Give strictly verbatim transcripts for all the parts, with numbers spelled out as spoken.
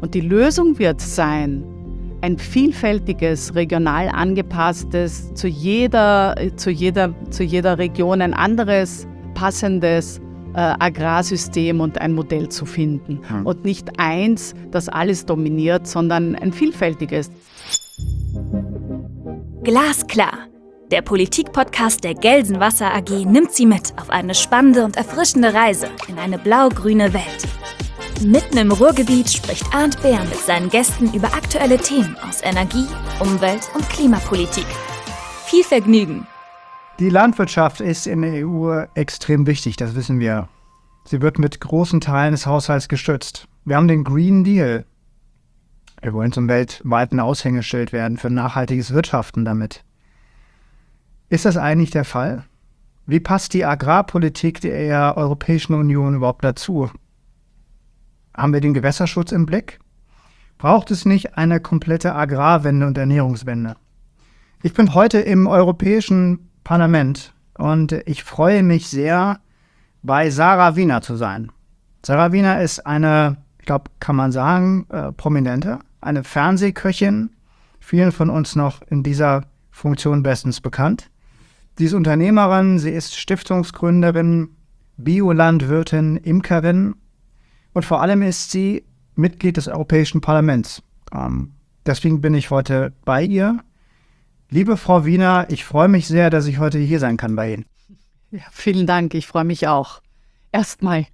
Und die Lösung wird sein, ein vielfältiges, regional angepasstes, zu jeder, zu jeder, zu jeder Region ein anderes, passendes äh, Agrarsystem und ein Modell zu finden. Hm. Und nicht eins, das alles dominiert, sondern ein vielfältiges. Glasklar. Der Politik-Podcast der Gelsenwasser A G nimmt Sie mit auf eine spannende und erfrischende Reise in eine blau-grüne Welt. Mitten im Ruhrgebiet spricht Arndt Behr mit seinen Gästen über aktuelle Themen aus Energie, Umwelt und Klimapolitik. Viel Vergnügen! Die Landwirtschaft ist in der E U extrem wichtig, das wissen wir. Sie wird mit großen Teilen des Haushalts gestützt. Wir haben den Green Deal. Wir wollen zum weltweiten Aushängeschild werden für nachhaltiges Wirtschaften damit. Ist das eigentlich der Fall? Wie passt die Agrarpolitik der Europäischen Union überhaupt dazu? Haben wir den Gewässerschutz im Blick? Braucht es nicht eine komplette Agrarwende und Ernährungswende? Ich bin heute im Europäischen Parlament und ich freue mich sehr, bei Sarah Wiener zu sein. Sarah Wiener ist eine, ich glaube, kann man sagen, äh, prominente, eine Fernsehköchin, vielen von uns noch in dieser Funktion bestens bekannt. Sie ist Unternehmerin, sie ist Stiftungsgründerin, Biolandwirtin, Imkerin und vor allem ist sie Mitglied des Europäischen Parlaments. Ähm, deswegen bin ich heute bei ihr. Liebe Frau Wiener, ich freue mich sehr, dass ich heute hier sein kann bei Ihnen. Ja, vielen Dank, ich freue mich auch. Erstmal.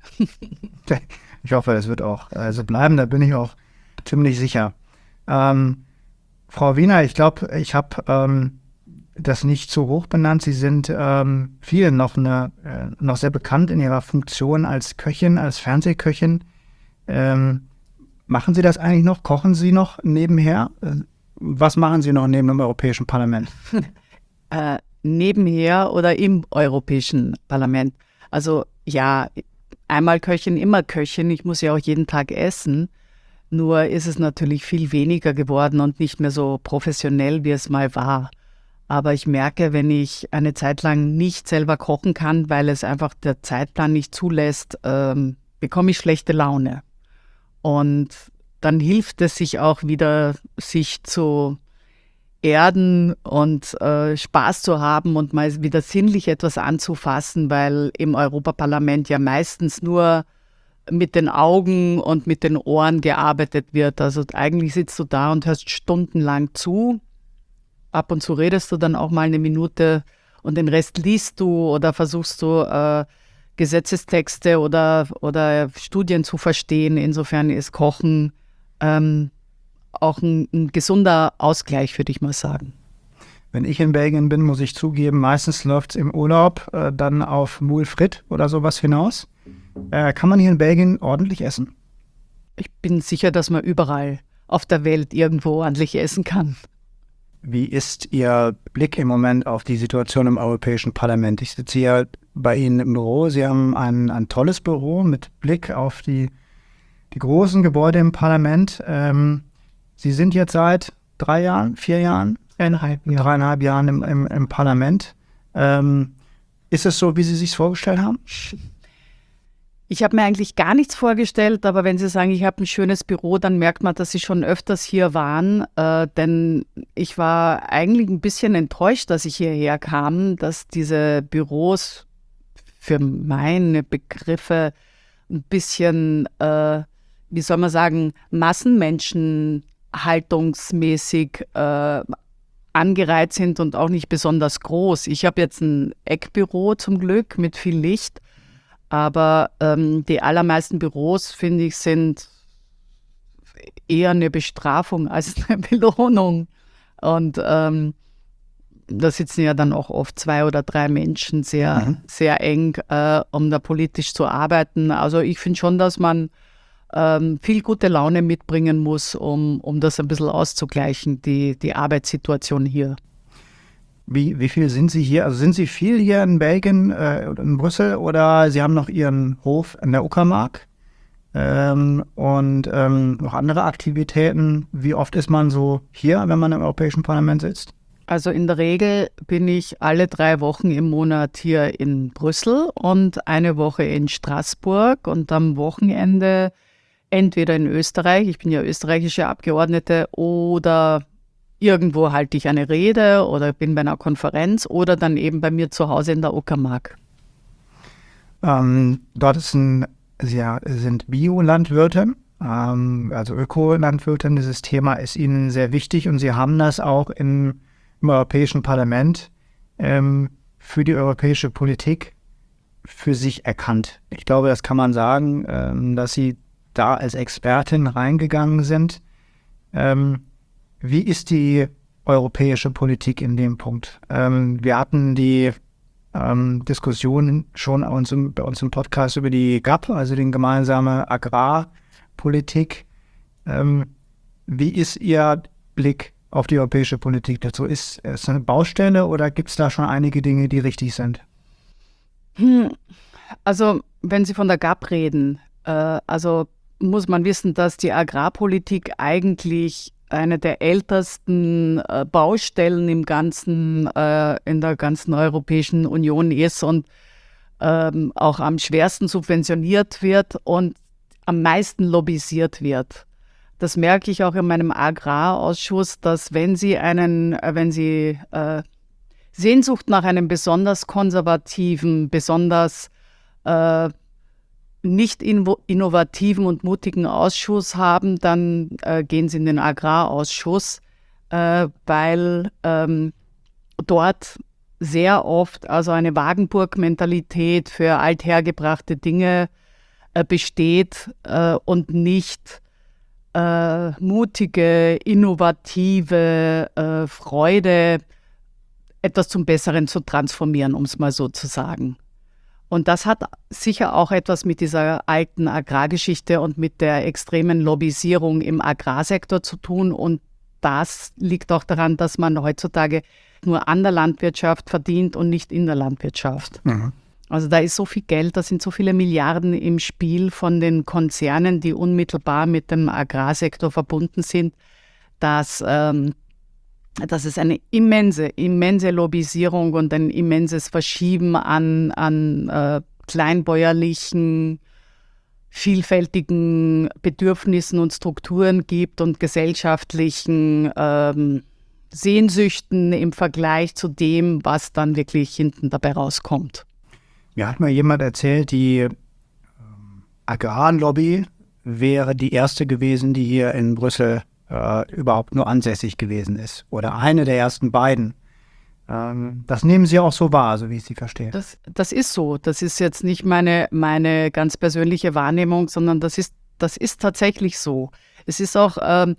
Ich hoffe, das wird auch äh, so bleiben, da bin ich auch ziemlich sicher. Ähm, Frau Wiener, ich glaube, ich habe ähm, das nicht zu hoch benannt. Sie sind ähm, vielen noch, eine, äh, noch sehr bekannt in Ihrer Funktion als Köchin, als Fernsehköchin. Ähm, machen Sie das eigentlich noch? Kochen Sie noch nebenher? Äh, was machen Sie noch neben dem Europäischen Parlament? äh, nebenher oder im Europäischen Parlament? Also ja, einmal Köchin, immer Köchin. Ich muss ja auch jeden Tag essen. Nur ist es natürlich viel weniger geworden und nicht mehr so professionell, wie es mal war. Aber ich merke, wenn ich eine Zeit lang nicht selber kochen kann, weil es einfach der Zeitplan nicht zulässt, ähm, bekomme ich schlechte Laune. Und dann hilft es sich auch wieder, sich zu erden und äh, Spaß zu haben und mal wieder sinnlich etwas anzufassen, weil im Europaparlament ja meistens nur mit den Augen und mit den Ohren gearbeitet wird. Also eigentlich sitzt du da und hörst stundenlang zu. Ab und zu redest du dann auch mal eine Minute und den Rest liest du oder versuchst du äh, Gesetzestexte oder, oder Studien zu verstehen. Insofern ist Kochen ähm, auch ein, ein gesunder Ausgleich, würde ich mal sagen. Wenn ich in Belgien bin, muss ich zugeben, meistens läuft es im Urlaub äh, dann auf Moule Frites oder sowas hinaus. Äh, kann man hier in Belgien ordentlich essen? Ich bin sicher, dass man überall auf der Welt irgendwo ordentlich essen kann. Wie ist Ihr Blick im Moment auf die Situation im Europäischen Parlament? Ich sitze hier bei Ihnen im Büro. Sie haben ein, ein tolles Büro mit Blick auf die, die großen Gebäude im Parlament. Ähm, Sie sind jetzt seit drei Jahren, vier Jahren, dreieinhalb, dreieinhalb Jahren im, im, im Parlament. Ähm, ist es so, wie Sie sich vorgestellt haben? Ich habe mir eigentlich gar nichts vorgestellt, aber wenn Sie sagen, ich habe ein schönes Büro, dann merkt man, dass Sie schon öfters hier waren. Äh, denn ich war eigentlich ein bisschen enttäuscht, dass ich hierher kam, dass diese Büros für meine Begriffe ein bisschen, äh, wie soll man sagen, massenmenschenhaltungsmäßig äh, angereiht sind und auch nicht besonders groß. Ich habe jetzt ein Eckbüro zum Glück mit viel Licht. Aber ähm, die allermeisten Büros, finde ich, sind eher eine Bestrafung als eine Belohnung. Und ähm, da sitzen ja dann auch oft zwei oder drei Menschen sehr, mhm. sehr eng, äh, um da politisch zu arbeiten. Also ich finde schon, dass man ähm, viel gute Laune mitbringen muss, um, um das ein bisschen auszugleichen, die, die Arbeitssituation hier. Wie, wie viel sind Sie hier? Also sind Sie viel hier in Belgien äh, oder in Brüssel oder Sie haben noch Ihren Hof in der Uckermark ähm, und ähm, noch andere Aktivitäten? Wie oft ist man so hier, wenn man im Europäischen Parlament sitzt? Also in der Regel bin ich alle drei Wochen im Monat hier in Brüssel und eine Woche in Straßburg und am Wochenende entweder in Österreich, ich bin ja österreichische Abgeordnete, oder irgendwo halte ich eine Rede oder bin bei einer Konferenz oder dann eben bei mir zu Hause in der Uckermark. Ähm, dort ist ein, Sie sind Biolandwirte, ähm, also Ökolandwirte. Dieses Thema ist Ihnen sehr wichtig und Sie haben das auch im, im Europäischen Parlament ähm, für die europäische Politik für sich erkannt. Ich glaube, das kann man sagen, ähm, dass Sie da als Expertin reingegangen sind. Ähm, wie ist die europäische Politik in dem Punkt? Ähm, wir hatten die ähm, Diskussion schon bei uns, im, bei uns im Podcast über die G A P, also die gemeinsame Agrarpolitik. Ähm, wie ist Ihr Blick auf die europäische Politik dazu? Ist es eine Baustelle oder gibt es da schon einige Dinge, die richtig sind? Hm, also wenn Sie von der G A P reden, äh, also muss man wissen, dass die Agrarpolitik eigentlich eine der ältesten äh, Baustellen im ganzen, äh, in der ganzen Europäischen Union ist und ähm, auch am schwersten subventioniert wird und am meisten lobbyisiert wird. Das merke ich auch in meinem Agrarausschuss, dass wenn Sie einen, äh, wenn Sie äh, Sehnsucht nach einem besonders konservativen, besonders äh, nicht innovativen und mutigen Ausschuss haben, dann äh, gehen Sie in den Agrarausschuss, äh, weil ähm, dort sehr oft also eine Wagenburg-Mentalität für althergebrachte Dinge äh, besteht äh, und nicht äh, mutige, innovative äh, Freude, etwas zum Besseren zu transformieren, um es mal so zu sagen. Und das hat sicher auch etwas mit dieser alten Agrargeschichte und mit der extremen Lobbyisierung im Agrarsektor zu tun. Und das liegt auch daran, dass man heutzutage nur an der Landwirtschaft verdient und nicht in der Landwirtschaft. Mhm. Also da ist so viel Geld, da sind so viele Milliarden im Spiel von den Konzernen, die unmittelbar mit dem Agrarsektor verbunden sind, dass ähm, dass es eine immense, immense Lobbyisierung und ein immenses Verschieben an, an äh, kleinbäuerlichen, vielfältigen Bedürfnissen und Strukturen gibt und gesellschaftlichen ähm, Sehnsüchten im Vergleich zu dem, was dann wirklich hinten dabei rauskommt. Mir hat mal jemand erzählt, die ähm, Agrarlobby wäre die erste gewesen, die hier in Brüssel Uh, überhaupt nur ansässig gewesen ist. Oder eine der ersten beiden. Ähm, das nehmen Sie auch so wahr, so wie ich Sie verstehe. Das, das ist so. Das ist jetzt nicht meine, meine ganz persönliche Wahrnehmung, sondern das ist, das ist tatsächlich so. Es ist auch, ähm,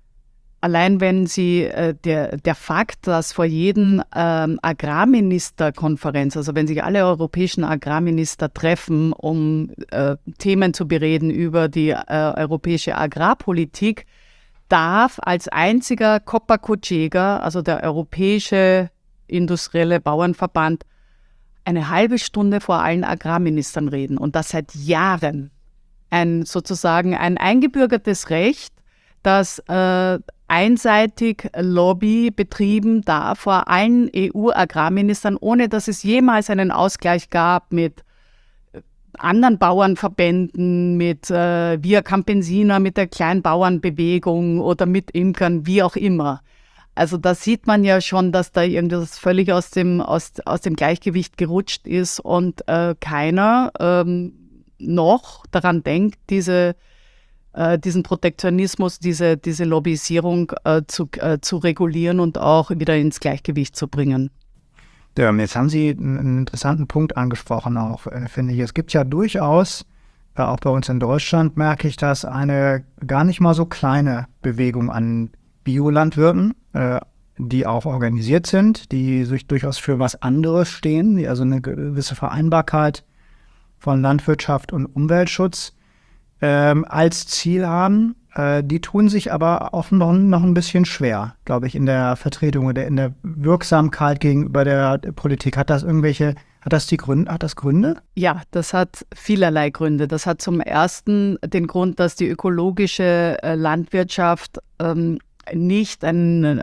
allein wenn Sie, äh, der, der Fakt, dass vor jedem ähm, Agrarministerkonferenz, also wenn sich alle europäischen Agrarminister treffen, um äh, Themen zu bereden über die äh, europäische Agrarpolitik, darf als einziger Copa Cogeca, also der Europäische Industrielle Bauernverband, eine halbe Stunde vor allen Agrarministern reden. Und das seit Jahren. Ein sozusagen ein eingebürgertes Recht, das äh, einseitig Lobby betrieben darf vor allen E U-Agrarministern, ohne dass es jemals einen Ausgleich gab mit anderen Bauernverbänden, mit äh, Via Campesina, mit der Kleinbauernbewegung oder mit Imkern, wie auch immer. Also da sieht man ja schon, dass da irgendwas völlig aus dem, aus, aus dem Gleichgewicht gerutscht ist und äh, keiner ähm, noch daran denkt, diese, äh, diesen Protektionismus, diese, diese Lobbyisierung äh, zu, äh, zu regulieren und auch wieder ins Gleichgewicht zu bringen. Ja, jetzt haben Sie einen interessanten Punkt angesprochen auch, finde ich. Es gibt ja durchaus, äh, auch bei uns in Deutschland merke ich das, eine gar nicht mal so kleine Bewegung an Biolandwirten, äh, die auch organisiert sind, die sich durchaus für was anderes stehen, die also eine gewisse Vereinbarkeit von Landwirtschaft und Umweltschutz ähm, als Ziel haben. Äh, die tun sich aber auch noch, noch ein bisschen schwer, glaube ich, in der Vertretung oder in der Wirksamkeit gegenüber der Politik. Hat das irgendwelche, hat das die Gründe, hat das Gründe? Ja, das hat vielerlei Gründe. Das hat zum ersten den Grund, dass die ökologische äh, Landwirtschaft ähm, nicht ein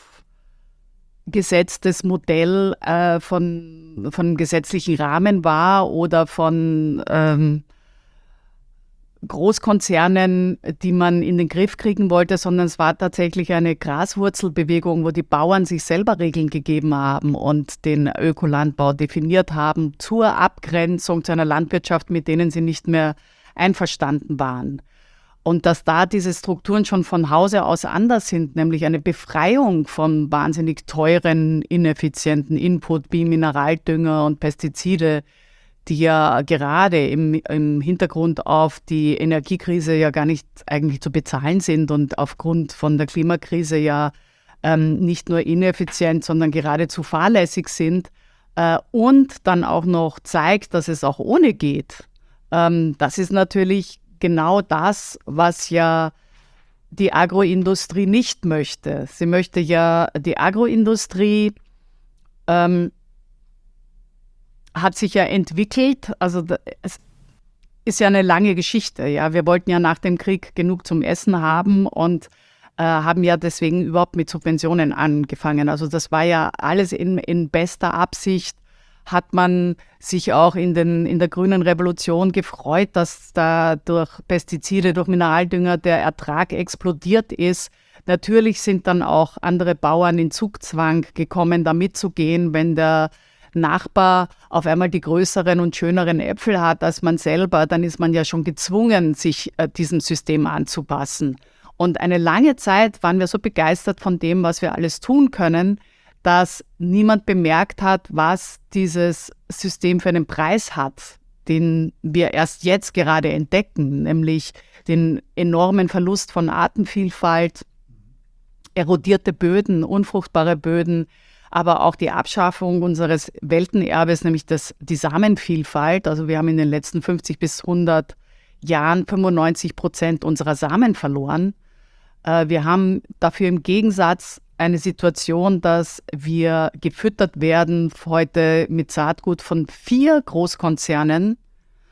aufgesetztes Modell äh, von, von gesetzlichen Rahmen war oder von ähm, Großkonzernen, die man in den Griff kriegen wollte, sondern es war tatsächlich eine Graswurzelbewegung, wo die Bauern sich selber Regeln gegeben haben und den Ökolandbau definiert haben zur Abgrenzung zu einer Landwirtschaft, mit denen sie nicht mehr einverstanden waren. Und dass da diese Strukturen schon von Hause aus anders sind, nämlich eine Befreiung von wahnsinnig teuren, ineffizienten Input wie Mineraldünger und Pestizide, die ja gerade im, im Hintergrund auf die Energiekrise ja gar nicht eigentlich zu bezahlen sind und aufgrund von der Klimakrise ja ähm, nicht nur ineffizient, sondern geradezu fahrlässig sind äh, und dann auch noch zeigt, dass es auch ohne geht. Ähm, das ist natürlich genau das, was ja die Agroindustrie nicht möchte. Sie möchte ja, die Agroindustrie ähm, hat sich ja entwickelt, also es ist ja eine lange Geschichte. Ja, wir wollten ja nach dem Krieg genug zum Essen haben und äh, haben ja deswegen überhaupt mit Subventionen angefangen. Also das war ja alles in, in bester Absicht. Hat man sich auch in, den, in der grünen Revolution gefreut, dass da durch Pestizide, durch Mineraldünger der Ertrag explodiert ist. Natürlich sind dann auch andere Bauern in Zugzwang gekommen, da mitzugehen, wenn der Nachbar auf einmal die größeren und schöneren Äpfel hat als man selber, dann ist man ja schon gezwungen, sich äh, diesem System anzupassen. Und eine lange Zeit waren wir so begeistert von dem, was wir alles tun können, dass niemand bemerkt hat, was dieses System für einen Preis hat, den wir erst jetzt gerade entdecken, nämlich den enormen Verlust von Artenvielfalt, erodierte Böden, unfruchtbare Böden, aber auch die Abschaffung unseres Weltenerbes, nämlich das, die Samenvielfalt. Also wir haben in den letzten fünfzig bis hundert Jahren fünfundneunzig Prozent unserer Samen verloren. Äh, wir haben dafür im Gegensatz eine Situation, dass wir gefüttert werden heute mit Saatgut von vier Großkonzernen,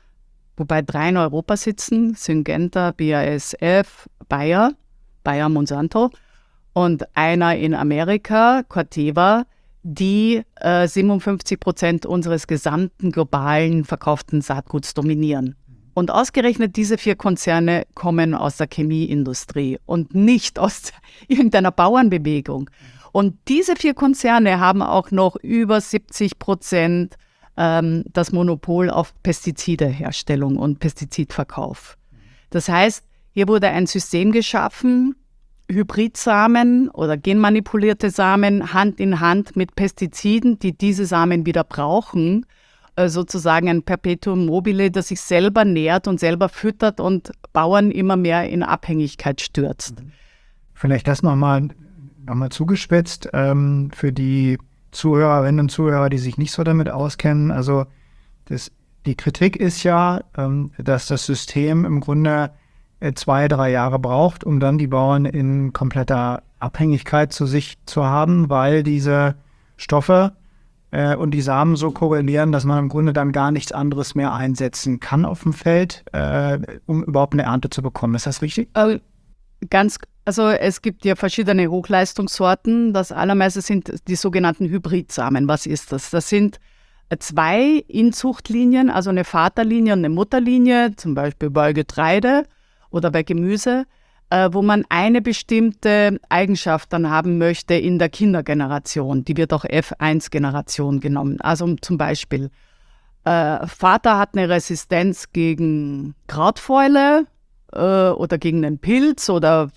wobei drei in Europa sitzen, Syngenta, B A S F, Bayer, Bayer Monsanto, und einer in Amerika, Corteva, die äh, siebenundfünfzig Prozent unseres gesamten globalen verkauften Saatguts dominieren. Und ausgerechnet diese vier Konzerne kommen aus der Chemieindustrie und nicht aus irgendeiner Bauernbewegung. Und diese vier Konzerne haben auch noch über siebzig Prozent ähm, das Monopol auf Pestizideherstellung und Pestizidverkauf. Das heißt, hier wurde ein System geschaffen, Hybridsamen oder genmanipulierte Samen Hand in Hand mit Pestiziden, die diese Samen wieder brauchen, äh, sozusagen ein Perpetuum mobile, das sich selber nährt und selber füttert und Bauern immer mehr in Abhängigkeit stürzt. Vielleicht das nochmal noch mal zugespitzt ähm, für die Zuhörerinnen und Zuhörer, die sich nicht so damit auskennen. Also das, die Kritik ist ja, ähm, dass das System im Grunde zwei, drei Jahre braucht, um dann die Bauern in kompletter Abhängigkeit zu sich zu haben, weil diese Stoffe äh, und die Samen so korrelieren, dass man im Grunde dann gar nichts anderes mehr einsetzen kann auf dem Feld, äh, um überhaupt eine Ernte zu bekommen. Ist das richtig? Äh, ganz, also es gibt ja verschiedene Hochleistungssorten. Das allermeiste sind die sogenannten Hybridsamen. Was ist das? Das sind zwei Inzuchtlinien, also eine Vaterlinie und eine Mutterlinie, zum Beispiel bei Getreide oder bei Gemüse, äh, wo man eine bestimmte Eigenschaft dann haben möchte in der Kindergeneration. Die wird auch F eins Generation genommen. Also zum Beispiel, äh, Vater hat eine Resistenz gegen Krautfäule äh, oder gegen einen Pilz oder,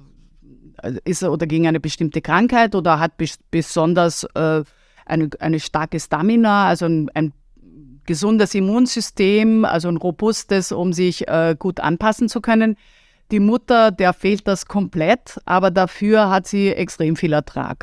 äh, ist, oder gegen eine bestimmte Krankheit oder hat bes- besonders äh, eine, eine starke Stamina, also ein, ein gesundes Immunsystem, also ein robustes, um sich äh, gut anpassen zu können. Die Mutter, der fehlt das komplett, aber dafür hat sie extrem viel Ertrag.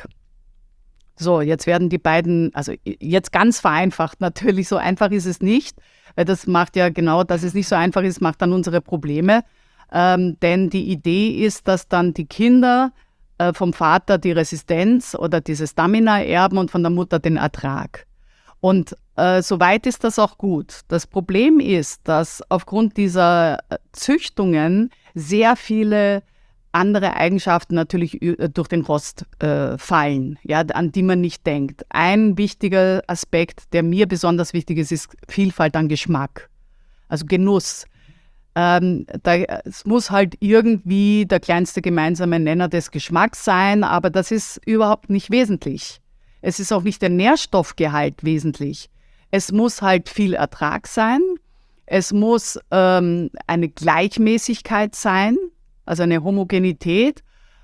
So, jetzt werden die beiden, also jetzt ganz vereinfacht natürlich, so einfach ist es nicht, weil das macht ja genau, dass es nicht so einfach ist, macht dann unsere Probleme. Ähm, denn die Idee ist, dass dann die Kinder äh, vom Vater die Resistenz oder diese Stamina erben und von der Mutter den Ertrag. Und äh, soweit ist das auch gut. Das Problem ist, dass aufgrund dieser Züchtungen sehr viele andere Eigenschaften natürlich durch den Rost äh, fallen, ja, an die man nicht denkt. Ein wichtiger Aspekt, der mir besonders wichtig ist, ist Vielfalt an Geschmack, also Genuss. Ähm, da, es muss halt irgendwie der kleinste gemeinsame Nenner des Geschmacks sein, aber das ist überhaupt nicht wesentlich. Es ist auch nicht der Nährstoffgehalt wesentlich. Es muss halt viel Ertrag sein. Es muss ähm, eine Gleichmäßigkeit sein, also eine Homogenität.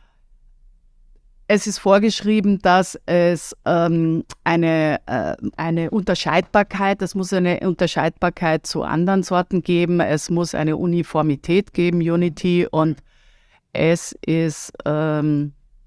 Es ist vorgeschrieben, dass es ähm, eine, äh, eine Unterscheidbarkeit, es muss eine Unterscheidbarkeit zu anderen Sorten geben, es muss eine Uniformität geben, Unity, und es ist, ähm,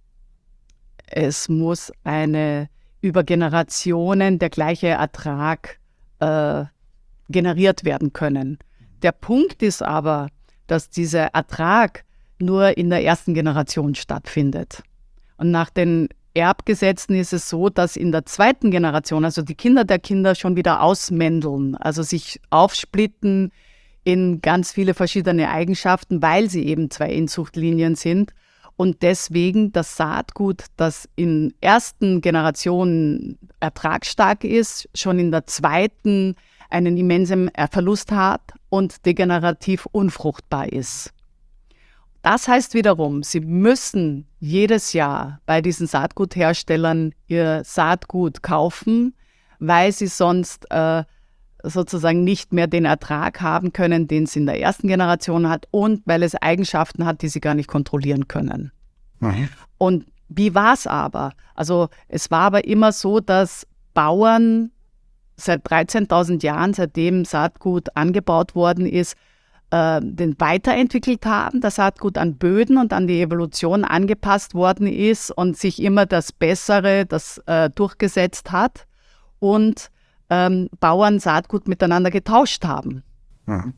es muss eine über Generationen der gleiche Ertrag äh, generiert werden können. Der Punkt ist aber, dass dieser Ertrag nur in der ersten Generation stattfindet. Und nach den Erbgesetzen ist es so, dass in der zweiten Generation, also die Kinder der Kinder, schon wieder ausmändeln, also sich aufsplitten in ganz viele verschiedene Eigenschaften, weil sie eben zwei Inzuchtlinien sind. Und deswegen das Saatgut, das in ersten Generationen ertragsstark ist, schon in der zweiten einen immensen Verlust hat und degenerativ unfruchtbar ist. Das heißt wiederum, sie müssen jedes Jahr bei diesen Saatgutherstellern ihr Saatgut kaufen, weil sie sonst äh, sozusagen nicht mehr den Ertrag haben können, den es in der ersten Generation hat, und weil es Eigenschaften hat, die sie gar nicht kontrollieren können. Mhm. Und wie war es aber? Also es war aber immer so, dass Bauern seit dreizehntausend Jahren, seitdem Saatgut angebaut worden ist, den weiterentwickelt haben, das Saatgut an Böden und an die Evolution angepasst worden ist und sich immer das Bessere, das äh, durchgesetzt hat, und ähm, Bauern Saatgut miteinander getauscht haben. Mhm.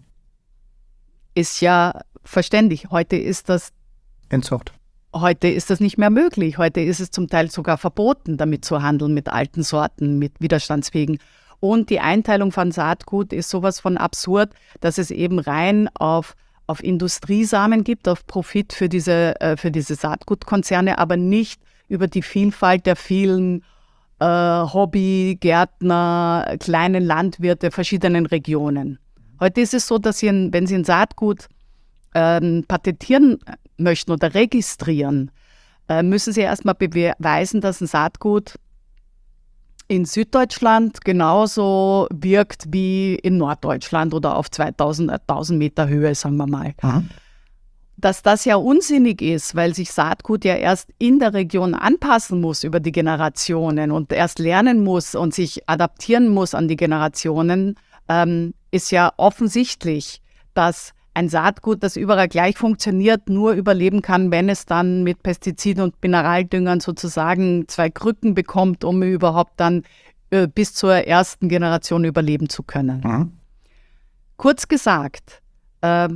Ist ja verständlich. Heute ist das Entzucht. Heute ist das nicht mehr möglich. Heute ist es zum Teil sogar verboten, damit zu handeln, mit alten Sorten, mit widerstandsfähigen. Und die Einteilung von Saatgut ist sowas von absurd, dass es eben rein auf, auf Industriesamen gibt, auf Profit für diese, äh, für diese Saatgutkonzerne, aber nicht über die Vielfalt der vielen äh, Hobbygärtner, kleinen Landwirte verschiedenen Regionen. Heute ist es so, dass Sie, ein, wenn Sie ein Saatgut äh, patentieren möchten oder registrieren, äh, müssen Sie erstmal beweisen, dass ein Saatgut in Süddeutschland genauso wirkt wie in Norddeutschland oder auf zweitausend Meter Höhe, sagen wir mal. Aha. Dass das ja unsinnig ist, weil sich Saatgut ja erst in der Region anpassen muss über die Generationen und erst lernen muss und sich adaptieren muss an die Generationen, ähm, ist ja offensichtlich, dass ein Saatgut, das überall gleich funktioniert, nur überleben kann, wenn es dann mit Pestiziden und Mineraldüngern sozusagen zwei Krücken bekommt, um überhaupt dann äh, bis zur ersten Generation überleben zu können. Mhm. Kurz gesagt, äh,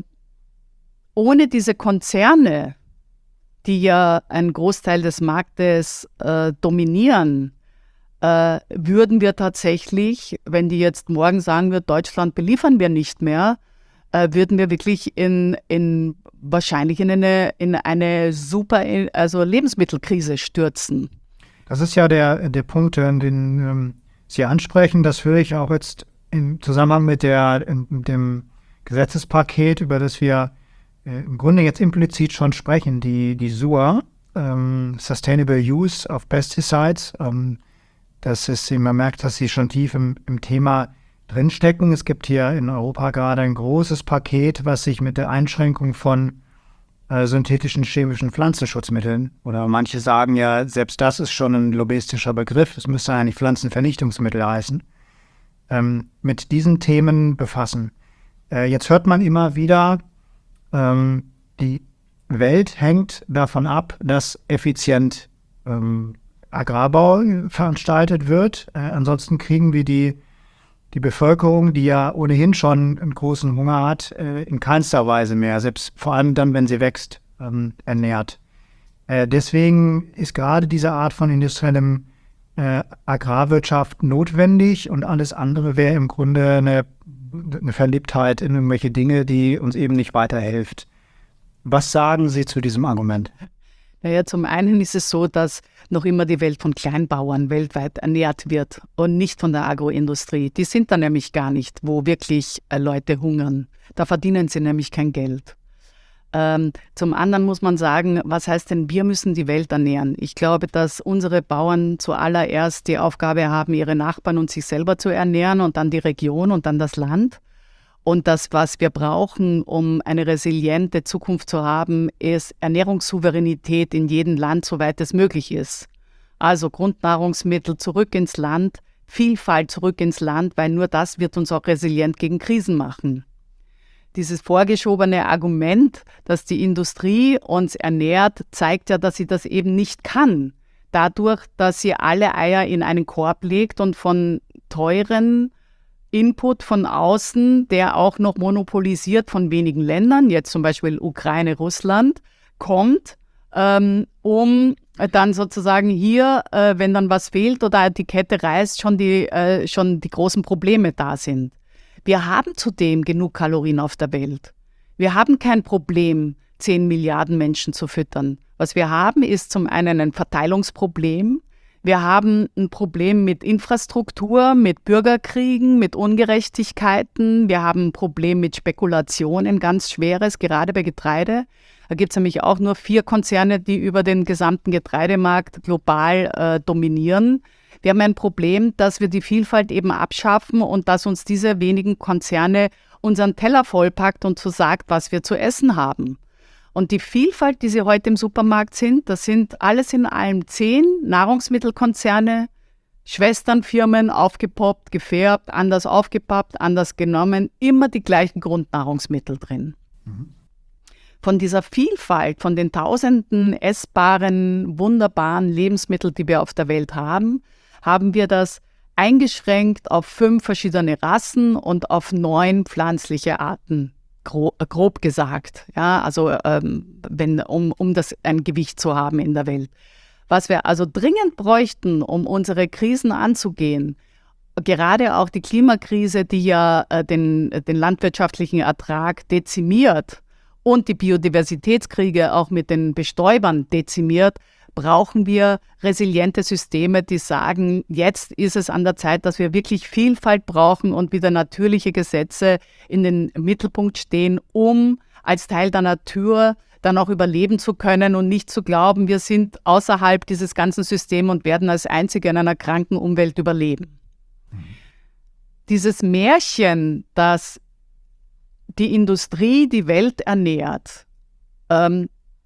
ohne diese Konzerne, die ja einen Großteil des Marktes äh, dominieren, äh, würden wir tatsächlich, wenn die jetzt morgen sagen wird, Deutschland beliefern wir nicht mehr, würden wir wirklich in, in wahrscheinlich in eine, in eine super also Lebensmittelkrise stürzen. Das ist ja der, der Punkt, den ähm, Sie ansprechen. Das höre ich auch jetzt im Zusammenhang mit, der, in, mit dem Gesetzespaket, über das wir äh, im Grunde jetzt implizit schon sprechen, die, die S U A, ähm, Sustainable Use of Pesticides. Ähm, das ist, man merkt, dass Sie schon tief im, im Thema drinstecken. Es gibt hier in Europa gerade ein großes Paket, was sich mit der Einschränkung von äh, synthetischen chemischen Pflanzenschutzmitteln, oder manche sagen ja, selbst das ist schon ein lobbyistischer Begriff, es müsste eigentlich Pflanzenvernichtungsmittel heißen, ähm, mit diesen Themen befassen. Äh, jetzt hört man immer wieder, ähm, die Welt hängt davon ab, dass effizient ähm, Agrarbau veranstaltet wird. Äh, ansonsten kriegen wir die Die Bevölkerung, die ja ohnehin schon einen großen Hunger hat, äh, in keinster Weise mehr, selbst vor allem dann, wenn sie wächst, ähm, ernährt. Äh, deswegen ist gerade diese Art von industriellem äh, Agrarwirtschaft notwendig, und alles andere wäre im Grunde eine, eine Verliebtheit in irgendwelche Dinge, die uns eben nicht weiterhilft. Was sagen Sie zu diesem Argument? Naja, zum einen ist es so, dass noch immer die Welt von Kleinbauern weltweit ernährt wird und nicht von der Agroindustrie. Die sind da nämlich gar nicht, wo wirklich äh, Leute hungern. Da verdienen sie nämlich kein Geld. Ähm, zum anderen muss man sagen, was heißt denn, wir müssen die Welt ernähren? Ich glaube, dass unsere Bauern zuallererst die Aufgabe haben, ihre Nachbarn und sich selber zu ernähren und dann die Region und dann das Land. Und das, was wir brauchen, um eine resiliente Zukunft zu haben, ist Ernährungssouveränität in jedem Land, soweit es möglich ist. Also Grundnahrungsmittel zurück ins Land, Vielfalt zurück ins Land, weil nur das wird uns auch resilient gegen Krisen machen. Dieses vorgeschobene Argument, dass die Industrie uns ernährt, zeigt ja, dass sie das eben nicht kann. Dadurch, dass sie alle Eier in einen Korb legt und von teuren Input von außen, der auch noch monopolisiert von wenigen Ländern, jetzt zum Beispiel Ukraine, Russland, kommt, ähm, um dann sozusagen hier, äh, wenn dann was fehlt oder die Kette reißt, schon die, äh, schon die großen Probleme da sind. Wir haben zudem genug Kalorien auf der Welt. Wir haben kein Problem, zehn Milliarden Menschen zu füttern. Was wir haben, ist zum einen ein Verteilungsproblem. Wir haben ein Problem mit Infrastruktur, mit Bürgerkriegen, mit Ungerechtigkeiten. Wir haben ein Problem mit Spekulation, ein ganz schweres, gerade bei Getreide. Da gibt es nämlich auch nur vier Konzerne, die über den gesamten Getreidemarkt global äh, dominieren. Wir haben ein Problem, dass wir die Vielfalt eben abschaffen und dass uns diese wenigen Konzerne unseren Teller vollpackt und so sagt, was wir zu essen haben. Und die Vielfalt, die sie heute im Supermarkt sind, das sind alles in allem zehn Nahrungsmittelkonzerne, Schwesternfirmen, aufgepoppt, gefärbt, anders aufgepappt, anders genommen, immer die gleichen Grundnahrungsmittel drin. Mhm. Von dieser Vielfalt, von den tausenden essbaren, wunderbaren Lebensmitteln, die wir auf der Welt haben, haben wir das eingeschränkt auf fünf verschiedene Rassen und auf neun pflanzliche Arten. Grob, grob gesagt, ja, also ähm, wenn, um, um das ein Gewicht zu haben in der Welt. Was wir also dringend bräuchten, um unsere Krisen anzugehen, gerade auch die Klimakrise, die ja äh, den, den landwirtschaftlichen Ertrag dezimiert und die Biodiversitätskriege auch mit den Bestäubern dezimiert, brauchen wir resiliente Systeme, die sagen, jetzt ist es an der Zeit, dass wir wirklich Vielfalt brauchen und wieder natürliche Gesetze in den Mittelpunkt stehen, um als Teil der Natur dann auch überleben zu können und nicht zu glauben, wir sind außerhalb dieses ganzen Systems und werden als Einzige in einer kranken Umwelt überleben. Mhm. Dieses Märchen, dass die Industrie die Welt ernährt, ähm,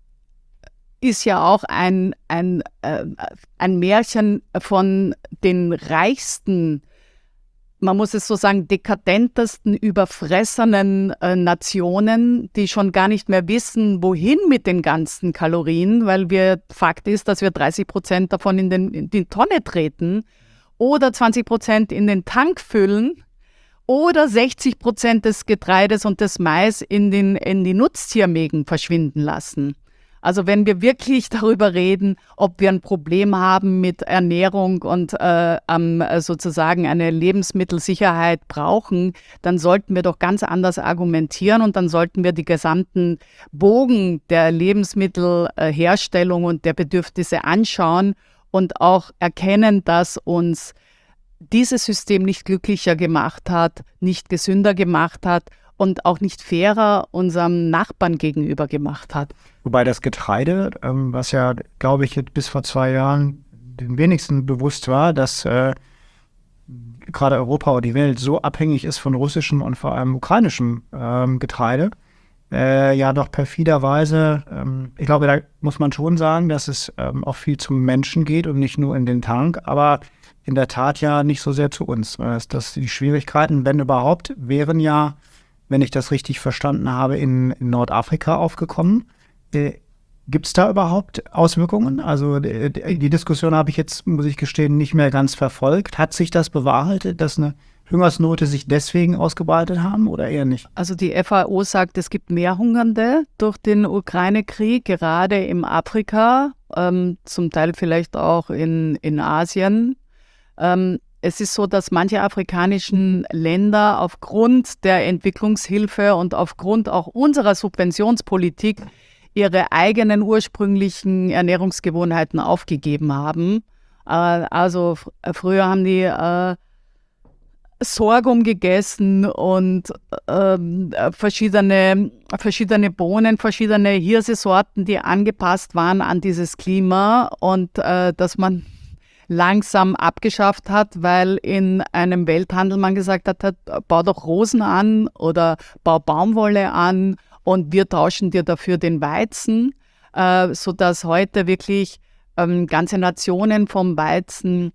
ist ja auch ein, ein, äh, ein Märchen von den reichsten, man muss es so sagen, dekadentesten, überfressenen äh, Nationen, die schon gar nicht mehr wissen, wohin mit den ganzen Kalorien, weil wir, Fakt ist, dass wir dreißig Prozent davon in, den, in die Tonne treten oder zwanzig Prozent in den Tank füllen oder sechzig Prozent des Getreides und des Mais in, den, in die Nutztiermägen verschwinden lassen. Also wenn wir wirklich darüber reden, ob wir ein Problem haben mit Ernährung und äh, ähm, sozusagen eine Lebensmittelsicherheit brauchen, dann sollten wir doch ganz anders argumentieren und dann sollten wir die gesamten Bogen der Lebensmittelherstellung und der Bedürfnisse anschauen und auch erkennen, dass uns dieses System nicht glücklicher gemacht hat, nicht gesünder gemacht hat und auch nicht fairer unserem Nachbarn gegenüber gemacht hat. Wobei das Getreide, ähm, was ja, glaube ich, bis vor zwei Jahren den wenigsten bewusst war, dass äh, gerade Europa oder die Welt so abhängig ist von russischem und vor allem ukrainischem ähm, Getreide, äh, ja doch perfiderweise, ähm, ich glaube, da muss man schon sagen, dass es ähm, auch viel zum Menschen geht und nicht nur in den Tank, aber in der Tat ja nicht so sehr zu uns. Dass, dass die Schwierigkeiten, wenn überhaupt, wären ja, wenn ich das richtig verstanden habe, in, in Nordafrika aufgekommen. Äh, Gibt es da überhaupt Auswirkungen? Also die, die Diskussion habe ich jetzt, muss ich gestehen, nicht mehr ganz verfolgt. Hat sich das bewahrheitet, dass eine Hungersnote sich deswegen ausgebreitet haben oder eher nicht? Also die F A O sagt, es gibt mehr Hungernde durch den Ukraine-Krieg, gerade in Afrika, ähm, zum Teil vielleicht auch in, in Asien. Ähm, Es ist so, dass manche afrikanischen Länder aufgrund der Entwicklungshilfe und aufgrund auch unserer Subventionspolitik ihre eigenen ursprünglichen Ernährungsgewohnheiten aufgegeben haben. Äh, also f- früher haben die äh, Sorghum gegessen und ähm, verschiedene, verschiedene Bohnen, verschiedene Hirsesorten, die angepasst waren an dieses Klima und äh, dass man langsam abgeschafft hat, weil in einem Welthandel man gesagt hat, hat, bau doch Rosen an oder bau Baumwolle an und wir tauschen dir dafür den Weizen, äh, sodass heute wirklich ähm, ganze Nationen vom Weizen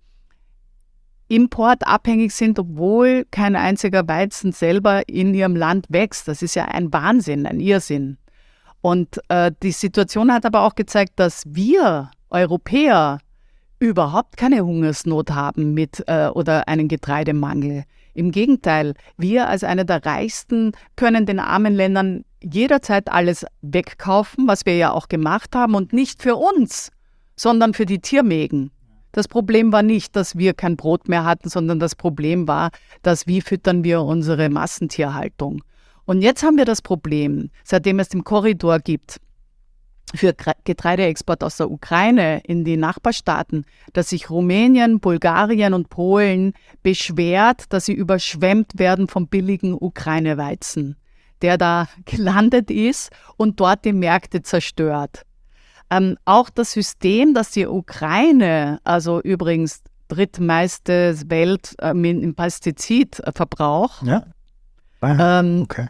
Import abhängig sind, obwohl kein einziger Weizen selber in ihrem Land wächst. Das ist ja ein Wahnsinn, ein Irrsinn. Und äh, die Situation hat aber auch gezeigt, dass wir Europäer überhaupt keine Hungersnot haben mit äh, oder einen Getreidemangel. Im Gegenteil, wir als eine der reichsten können den armen Ländern jederzeit alles wegkaufen, was wir ja auch gemacht haben und nicht für uns, sondern für die Tiermägen. Das Problem war nicht, dass wir kein Brot mehr hatten, sondern das Problem war, dass wie füttern wir unsere Massentierhaltung. Und jetzt haben wir das Problem, seitdem es den Korridor gibt für Getreideexport aus der Ukraine in die Nachbarstaaten, dass sich Rumänien, Bulgarien und Polen beschwert, dass sie überschwemmt werden vom billigen Ukraine-Weizen, der da gelandet ist und dort die Märkte zerstört. Ähm, auch das System, das die Ukraine, also übrigens drittmeiste Welt äh, im Pestizidverbrauch, Ja. ähm, Okay.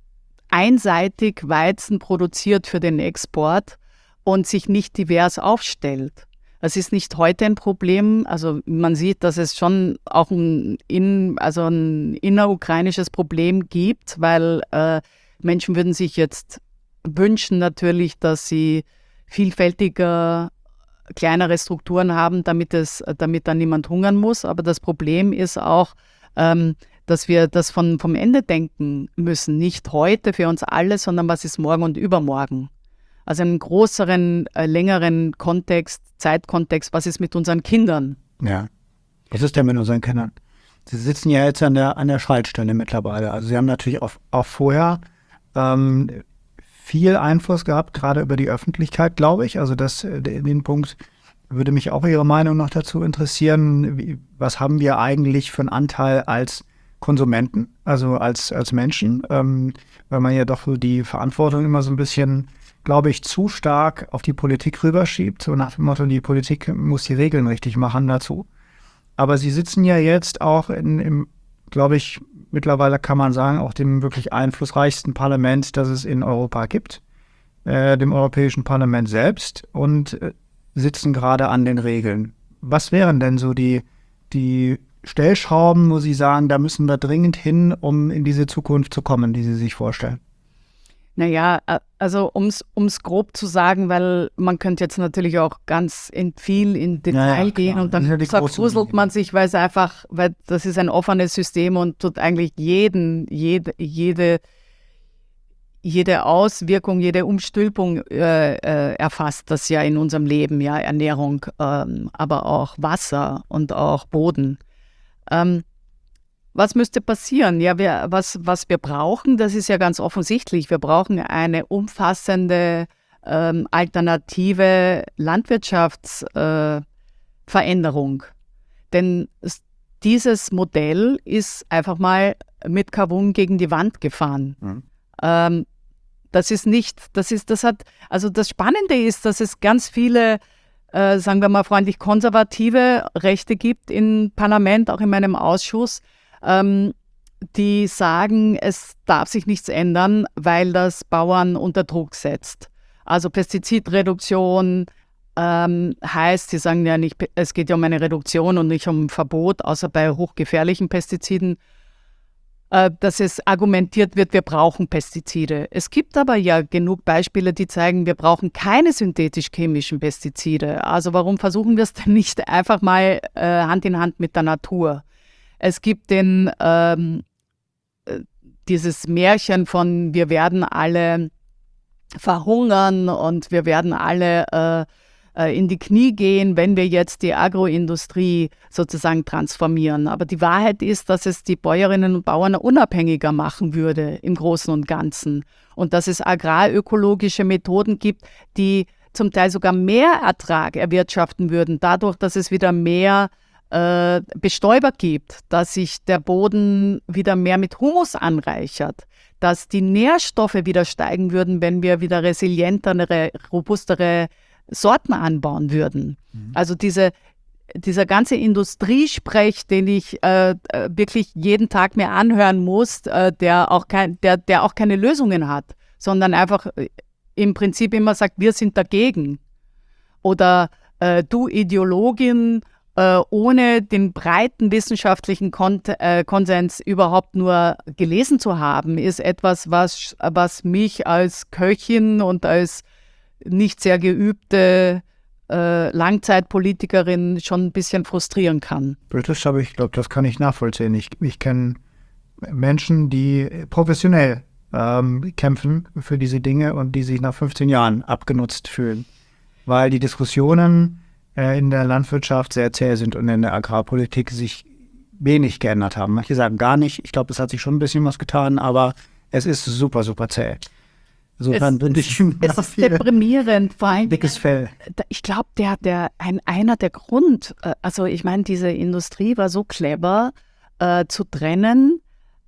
einseitig Weizen produziert für den Export und sich nicht divers aufstellt. Das ist nicht heute ein Problem. Also man sieht, dass es schon auch ein, in, also ein innerukrainisches Problem gibt, weil äh, Menschen würden sich jetzt wünschen natürlich, dass sie vielfältiger, kleinere Strukturen haben, damit, es, damit dann niemand hungern muss. Aber das Problem ist auch, ähm, dass wir das von, vom Ende denken müssen. Nicht heute für uns alle, sondern was ist morgen und übermorgen. Also einen größeren, äh, längeren Kontext, Zeitkontext, was ist mit unseren Kindern? Ja. Was ist denn mit unseren Kindern? Sie sitzen ja jetzt an der, an der Schaltstelle mittlerweile. Also Sie haben natürlich auch, auch vorher ähm, viel Einfluss gehabt, gerade über die Öffentlichkeit, glaube ich. Also das, den Punkt würde mich auch Ihre Meinung noch dazu interessieren. Wie, was haben wir eigentlich für einen Anteil als Konsumenten, also als, als Menschen? Ähm, weil man ja doch so die Verantwortung immer so ein bisschen, glaube ich, zu stark auf die Politik rüberschiebt. So nach dem Motto, die Politik muss die Regeln richtig machen dazu. Aber Sie sitzen ja jetzt auch in, im, glaube ich, mittlerweile kann man sagen, auch dem wirklich einflussreichsten Parlament, das es in Europa gibt, äh, dem Europäischen Parlament selbst, und äh, sitzen gerade an den Regeln. Was wären denn so die, die Stellschrauben, wo Sie sagen, da müssen wir dringend hin, um in diese Zukunft zu kommen, die Sie sich vorstellen? Naja, also um es grob zu sagen, weil man könnte jetzt natürlich auch ganz in viel in Detail ja, ja, gehen und dann ja zergruselt man sich, weil es einfach, weil das ist ein offenes System und tut eigentlich jeden, jede, jede, jede Auswirkung, jede Umstülpung äh, äh, erfasst das ja in unserem Leben, ja, Ernährung, ähm, aber auch Wasser und auch Boden. Ähm, Was müsste passieren? Ja, wir, was, was wir brauchen, das ist ja ganz offensichtlich. Wir brauchen eine umfassende ähm, alternative Landwirtschaftsveränderung. Äh, Denn es, dieses Modell ist einfach mal mit Kavum gegen die Wand gefahren. Mhm. Ähm, das ist nicht, das ist, das hat, also das Spannende ist, dass es ganz viele äh, sagen wir mal freundlich konservative Rechte gibt im Parlament, auch in meinem Ausschuss, ähm, die sagen, es darf sich nichts ändern, weil das Bauern unter Druck setzt. Also Pestizidreduktion ähm, heißt, sie sagen ja nicht, es geht ja um eine Reduktion und nicht um Verbot, außer bei hochgefährlichen Pestiziden, äh, dass es argumentiert wird, wir brauchen Pestizide. Es gibt aber ja genug Beispiele, die zeigen, wir brauchen keine synthetisch-chemischen Pestizide. Also warum versuchen wir es denn nicht einfach mal äh, Hand in Hand mit der Natur? Es gibt den, ähm, dieses Märchen von wir werden alle verhungern und wir werden alle äh, äh, in die Knie gehen, wenn wir jetzt die Agroindustrie sozusagen transformieren. Aber die Wahrheit ist, dass es die Bäuerinnen und Bauern unabhängiger machen würde im Großen und Ganzen. Und dass es agrarökologische Methoden gibt, die zum Teil sogar mehr Ertrag erwirtschaften würden, dadurch, dass es wieder mehr äh, Bestäuber gibt, dass sich der Boden wieder mehr mit Humus anreichert, dass die Nährstoffe wieder steigen würden, wenn wir wieder resilientere, robustere Sorten anbauen würden. Mhm. Also diese, dieser ganze Industriesprech, den ich äh, wirklich jeden Tag mir anhören muss, äh, der, auch kein, der, der auch keine Lösungen hat, sondern einfach im Prinzip immer sagt, wir sind dagegen. Oder äh, du Ideologin, äh, ohne den breiten wissenschaftlichen Kon- äh, Konsens überhaupt nur gelesen zu haben, ist etwas, was, was mich als Köchin und als nicht sehr geübte äh, Langzeitpolitikerin schon ein bisschen frustrieren kann. Das habe ich, glaube, das kann ich nachvollziehen. Ich, ich kenne Menschen, die professionell ähm, kämpfen für diese Dinge und die sich nach fünfzehn Jahren abgenutzt fühlen, weil die Diskussionen äh, in der Landwirtschaft sehr zäh sind und in der Agrarpolitik sich wenig geändert haben. Manche sagen gar nicht. Ich glaube, es hat sich schon ein bisschen was getan, aber es ist super, super zäh. Insofern bin ich es ist deprimierend, vor allem dickes Fell. Ich glaube, der, der, ein, einer der Grund, also ich meine, diese Industrie war so clever, äh, zu trennen,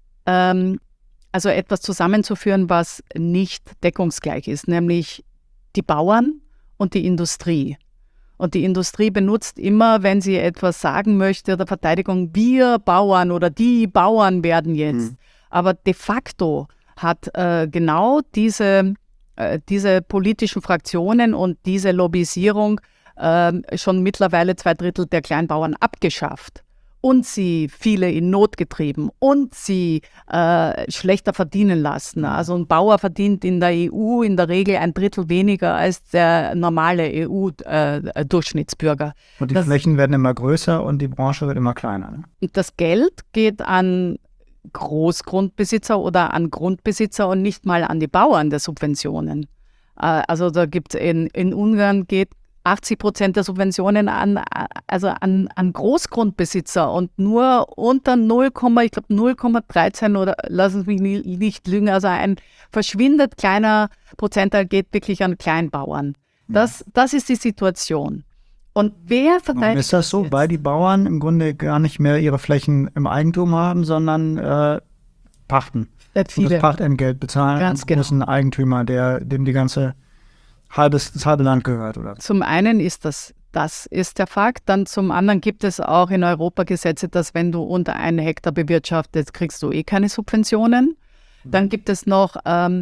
ähm, also etwas zusammenzuführen, was nicht deckungsgleich ist, nämlich die Bauern und die Industrie. Und die Industrie benutzt immer, wenn sie etwas sagen möchte oder Verteidigung, wir Bauern oder die Bauern werden jetzt. Hm. Aber de facto hat äh, genau diese, äh, diese politischen Fraktionen und diese Lobbyisierung äh, schon mittlerweile zwei Drittel der Kleinbauern abgeschafft und sie viele in Not getrieben und sie äh, schlechter verdienen lassen. Also ein Bauer verdient in der E U in der Regel ein Drittel weniger als der normale E U-Durchschnittsbürger. Äh, und die das, Flächen werden immer größer und die Branche wird immer kleiner. Ne? Das Geld geht an Großgrundbesitzer oder an Grundbesitzer und nicht mal an die Bauern der Subventionen. Also da gibt es in, in Ungarn geht achtzig Prozent der Subventionen an, also an, an Großgrundbesitzer und nur unter null, ich glaube null Komma dreizehn oder lassen Sie mich nicht lügen, also ein verschwindend kleiner Prozentteil geht wirklich an Kleinbauern. Das, das ist die Situation. Und wer verteidigt? Warum ist das so? Jetzt? Weil die Bauern im Grunde gar nicht mehr ihre Flächen im Eigentum haben, sondern äh, pachten. Und das Pachtentgelt bezahlen Ganz an großen genau. Eigentümer, der, dem die ganze halbes, das halbe Land gehört, oder? Zum einen ist das, das ist der Fakt. Dann zum anderen gibt es auch in Europa Gesetze, dass wenn du unter einen Hektar bewirtschaftest, kriegst du eh keine Subventionen. Dann gibt es noch ähm,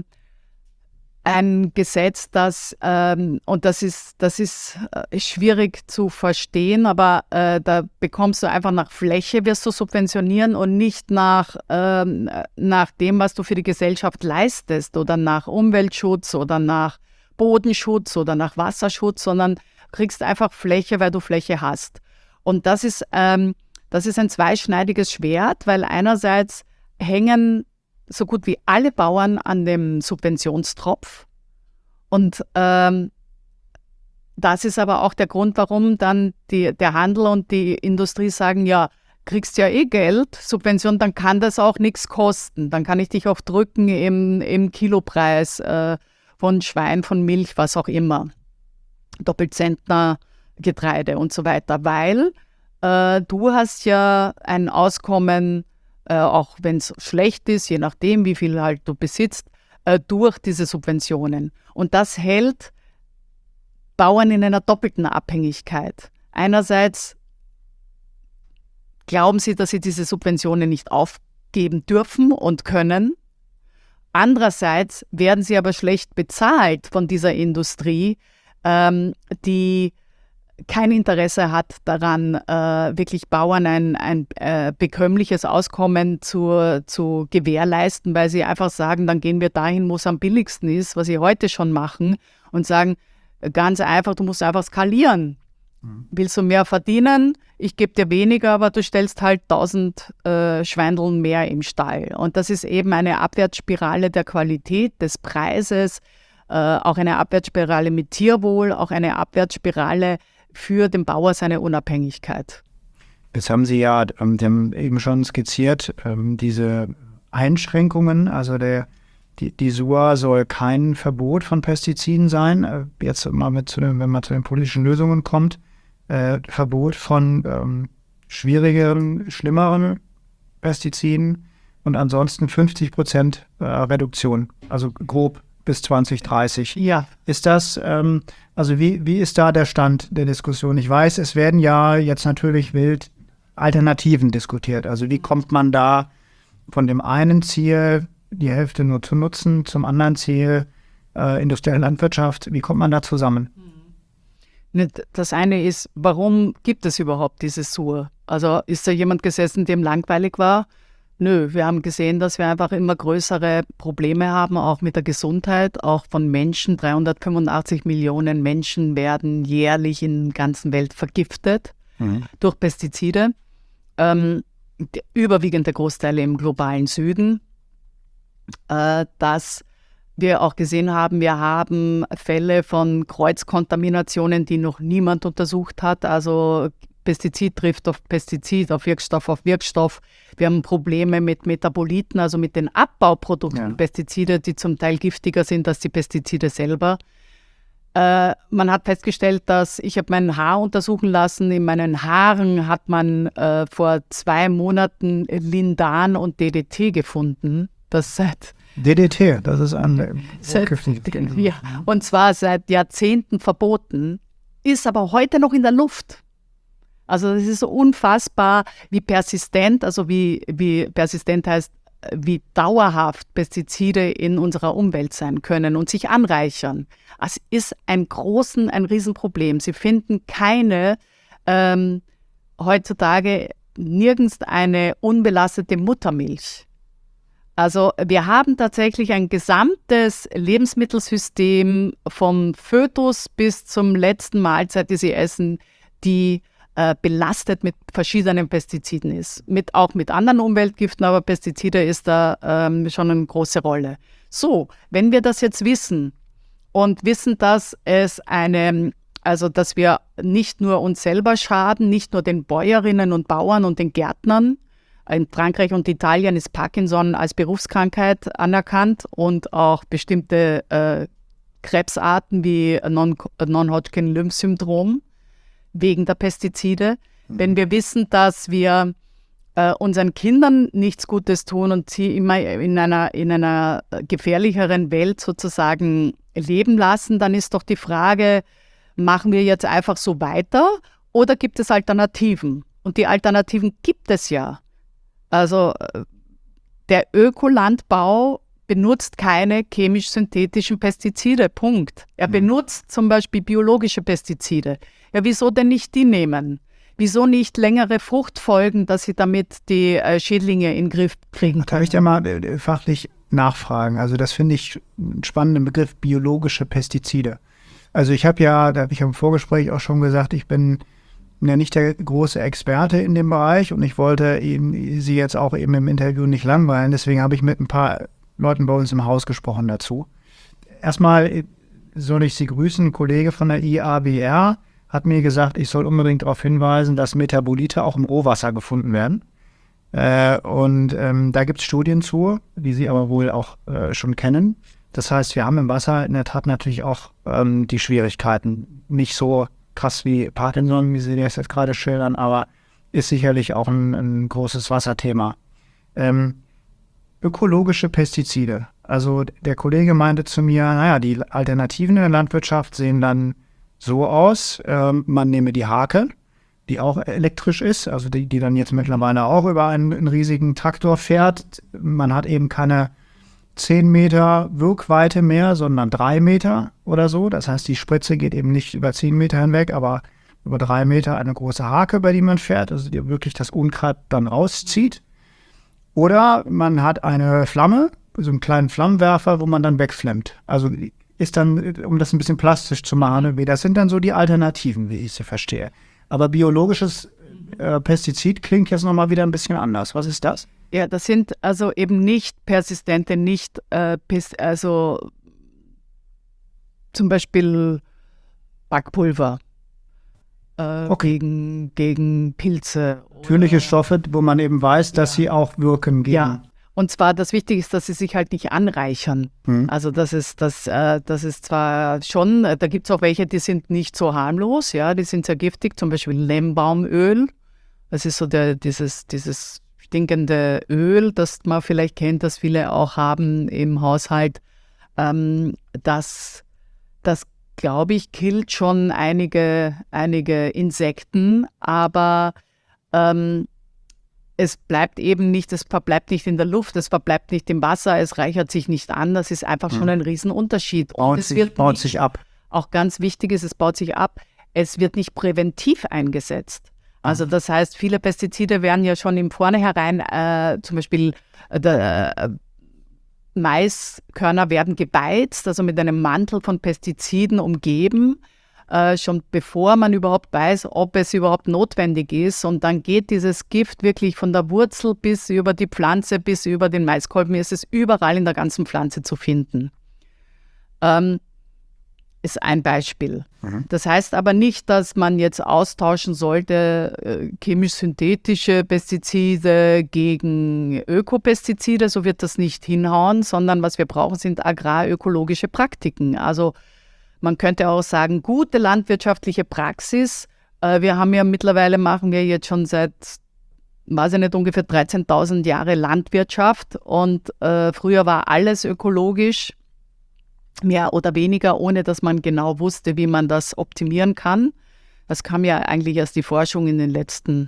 ein Gesetz, das, ähm, und das ist, das ist äh, schwierig zu verstehen, aber äh, da bekommst du einfach nach Fläche, wirst du subventionieren und nicht nach, ähm, nach dem, was du für die Gesellschaft leistest oder nach Umweltschutz oder nach Bodenschutz oder nach Wasserschutz, sondern kriegst einfach Fläche, weil du Fläche hast. Und das ist, ähm, das ist ein zweischneidiges Schwert, weil einerseits hängen so gut wie alle Bauern an dem Subventionstropf. Und ähm, das ist aber auch der Grund, warum dann die, der Handel und die Industrie sagen, ja, kriegst ja eh Geld, Subvention, dann kann das auch nichts kosten. Dann kann ich dich auch drücken im, im Kilopreis äh, von Schwein, von Milch, was auch immer. Doppelzentner Getreide und so weiter. Weil äh, du hast ja ein Auskommen, Äh, auch wenn es schlecht ist, je nachdem, wie viel halt du besitzt, äh, durch diese Subventionen. Und das hält Bauern in einer doppelten Abhängigkeit. Einerseits glauben sie, dass sie diese Subventionen nicht aufgeben dürfen und können. Andererseits werden sie aber schlecht bezahlt von dieser Industrie, ähm, die kein Interesse hat daran, äh, wirklich Bauern ein, ein äh, bekömmliches Auskommen zu, zu gewährleisten, weil sie einfach sagen, dann gehen wir dahin, wo es am billigsten ist, was sie heute schon machen, und sagen, ganz einfach, du musst einfach skalieren. Mhm. Willst du mehr verdienen? Ich gebe dir weniger, aber du stellst halt tausend äh, Schweindeln mehr im Stall. Und das ist eben eine Abwärtsspirale der Qualität, des Preises, äh, auch eine Abwärtsspirale mit Tierwohl, auch eine Abwärtsspirale für den Bauer seine Unabhängigkeit. Jetzt haben Sie ja ähm, Sie haben eben schon skizziert, ähm, diese Einschränkungen, also der, die, die S U A soll kein Verbot von Pestiziden sein. Äh, jetzt mal mit zu den, wenn man zu den politischen Lösungen kommt, äh, Verbot von ähm, schwierigeren, schlimmeren Pestiziden und ansonsten fünfzig Prozent äh, Reduktion, also grob bis zwanzig dreißig. Ja. Ist das, ähm, also wie, wie ist da der Stand der Diskussion? Ich weiß, es werden ja jetzt natürlich wild Alternativen diskutiert. Also wie kommt man da von dem einen Ziel, die Hälfte nur zu nutzen, zum anderen Ziel, äh, industrielle Landwirtschaft, wie kommt man da zusammen? Das eine ist, warum gibt es überhaupt diese S U R? Also ist da jemand gesessen, dem langweilig war? Nö, wir haben gesehen, dass wir einfach immer größere Probleme haben, auch mit der Gesundheit, auch von Menschen. dreihundertfünfundachtzig Millionen Menschen werden jährlich in der ganzen Welt vergiftet mhm. durch Pestizide. Ähm, der überwiegende Großteil im globalen Süden. Äh, dass wir auch gesehen haben, wir haben Fälle von Kreuzkontaminationen, die noch niemand untersucht hat. Also Pestizid trifft auf Pestizid, auf Wirkstoff auf Wirkstoff. Wir haben Probleme mit Metaboliten, also mit den Abbauprodukten ja. Pestizide, die zum Teil giftiger sind als die Pestizide selber. Äh, man hat festgestellt, dass, ich habe mein Haar untersuchen lassen, in meinen Haaren hat man äh, vor zwei Monaten Lindan und D D T gefunden. Das seit D D T, das ist ein seit, ja, und zwar seit Jahrzehnten verboten, ist aber heute noch in der Luft. Also es ist so unfassbar, wie persistent, also wie, wie persistent heißt, wie dauerhaft Pestizide in unserer Umwelt sein können und sich anreichern. Es ist ein großen, ein Riesenproblem. Sie finden keine, ähm, heutzutage nirgends eine unbelastete Muttermilch. Also wir haben tatsächlich ein gesamtes Lebensmittelsystem vom Fötus bis zum letzten Mahlzeit, die sie essen, die äh, belastet mit verschiedenen Pestiziden ist. Mit, auch mit anderen Umweltgiften, aber Pestizide ist da ähm, schon eine große Rolle. So, wenn wir das jetzt wissen und wissen, dass es eine, also dass wir nicht nur uns selber schaden, nicht nur den Bäuerinnen und Bauern und den Gärtnern. In Frankreich und Italien ist Parkinson als Berufskrankheit anerkannt und auch bestimmte äh, Krebsarten wie Non- Non-Hodgkin-Lymphsyndrom wegen der Pestizide. Mhm. Wenn wir wissen, dass wir äh, unseren Kindern nichts Gutes tun und sie immer in einer, in einer gefährlicheren Welt sozusagen leben lassen, dann ist doch die Frage, machen wir jetzt einfach so weiter oder gibt es Alternativen? Und die Alternativen gibt es ja. Also der Ökolandbau benutzt keine chemisch-synthetischen Pestizide, Punkt. Er mhm. benutzt zum Beispiel biologische Pestizide. Ja, wieso denn nicht die nehmen? Wieso nicht längere Fruchtfolgen, dass sie damit die äh, Schädlinge in den Griff kriegen? Darf ich da mal äh, fachlich nachfragen? Also das finde ich einen spannenden Begriff, biologische Pestizide. Also ich habe ja, da habe ich im Vorgespräch auch schon gesagt, ich bin ja nicht der große Experte in dem Bereich und ich wollte eben, Sie jetzt auch eben im Interview nicht langweilen, deswegen habe ich mit ein paar Leuten bei uns im Haus gesprochen dazu. Erstmal soll ich Sie grüßen, ein Kollege von der I A B R hat mir gesagt, ich soll unbedingt darauf hinweisen, dass Metabolite auch im Rohwasser gefunden werden. Äh, und ähm, da gibt es Studien zu, die Sie aber wohl auch äh, schon kennen. Das heißt, wir haben im Wasser in der Tat natürlich auch ähm, die Schwierigkeiten, nicht so krass wie Parkinson, wie Sie das jetzt gerade schildern, aber ist sicherlich auch ein, ein großes Wasserthema. Ähm, ökologische Pestizide. Also der Kollege meinte zu mir, naja, die Alternativen in der Landwirtschaft sehen dann so aus, ähm, man nehme die Hake, die auch elektrisch ist, also die, die dann jetzt mittlerweile auch über einen, einen riesigen Traktor fährt. Man hat eben keine zehn Meter Wirkweite mehr, sondern drei Meter oder so. Das heißt, die Spritze geht eben nicht über zehn Meter hinweg, aber über drei Meter eine große Hake, bei die man fährt, also die wirklich das Unkraut dann rauszieht. Oder man hat eine Flamme, so einen kleinen Flammenwerfer, wo man dann wegflammt. Also ist dann, um das ein bisschen plastisch zu machen, das sind dann so die Alternativen, wie ich sie verstehe. Aber biologisches äh, Pestizid klingt jetzt nochmal wieder ein bisschen anders. Was ist das? Ja, das sind also eben nicht persistente, nicht äh, pes- also zum Beispiel Backpulver äh, Okay. gegen, gegen Pilze. Natürliche oder- Stoffe, wo man eben weiß, dass sie auch wirken gegen. Ja, und zwar das Wichtige ist, dass sie sich halt nicht anreichern. Hm. Also das ist, das, äh, das ist zwar schon, äh, da gibt es auch welche, die sind nicht so harmlos, ja, die sind sehr giftig, zum Beispiel Lemmbaumöl. Das ist so der, dieses, dieses stinkende Öl, das man vielleicht kennt, das viele auch haben im Haushalt. Ähm, das, das glaube ich, killt schon einige, einige Insekten, aber ähm, es bleibt eben nicht, es verbleibt nicht in der Luft, es verbleibt nicht im Wasser, es reichert sich nicht an. Das ist einfach schon ein Riesenunterschied. Und Baut, es sich, wird baut nicht, sich ab. auch ganz wichtig ist, es baut sich ab, es wird nicht präventiv eingesetzt. Also das heißt, viele Pestizide werden ja schon im Vornherein, äh, zum Beispiel äh, der, äh, Maiskörner werden gebeizt, also mit einem Mantel von Pestiziden umgeben, äh, schon bevor man überhaupt weiß, ob es überhaupt notwendig ist. Und dann geht dieses Gift wirklich von der Wurzel bis über die Pflanze, bis über den Maiskolben, ist es überall in der ganzen Pflanze zu finden. Ähm, ist ein Beispiel. Mhm. Das heißt aber nicht, dass man jetzt austauschen sollte äh, chemisch-synthetische Pestizide gegen Ökopestizide, so wird das nicht hinhauen, sondern was wir brauchen, sind agrarökologische Praktiken. Also man könnte auch sagen, gute landwirtschaftliche Praxis. Äh, wir haben ja mittlerweile, machen wir jetzt schon seit, weiß ich nicht, ungefähr dreizehntausend Jahre Landwirtschaft und äh, früher war alles ökologisch, mehr oder weniger, ohne dass man genau wusste, wie man das optimieren kann. Das kam ja eigentlich erst die Forschung in den letzten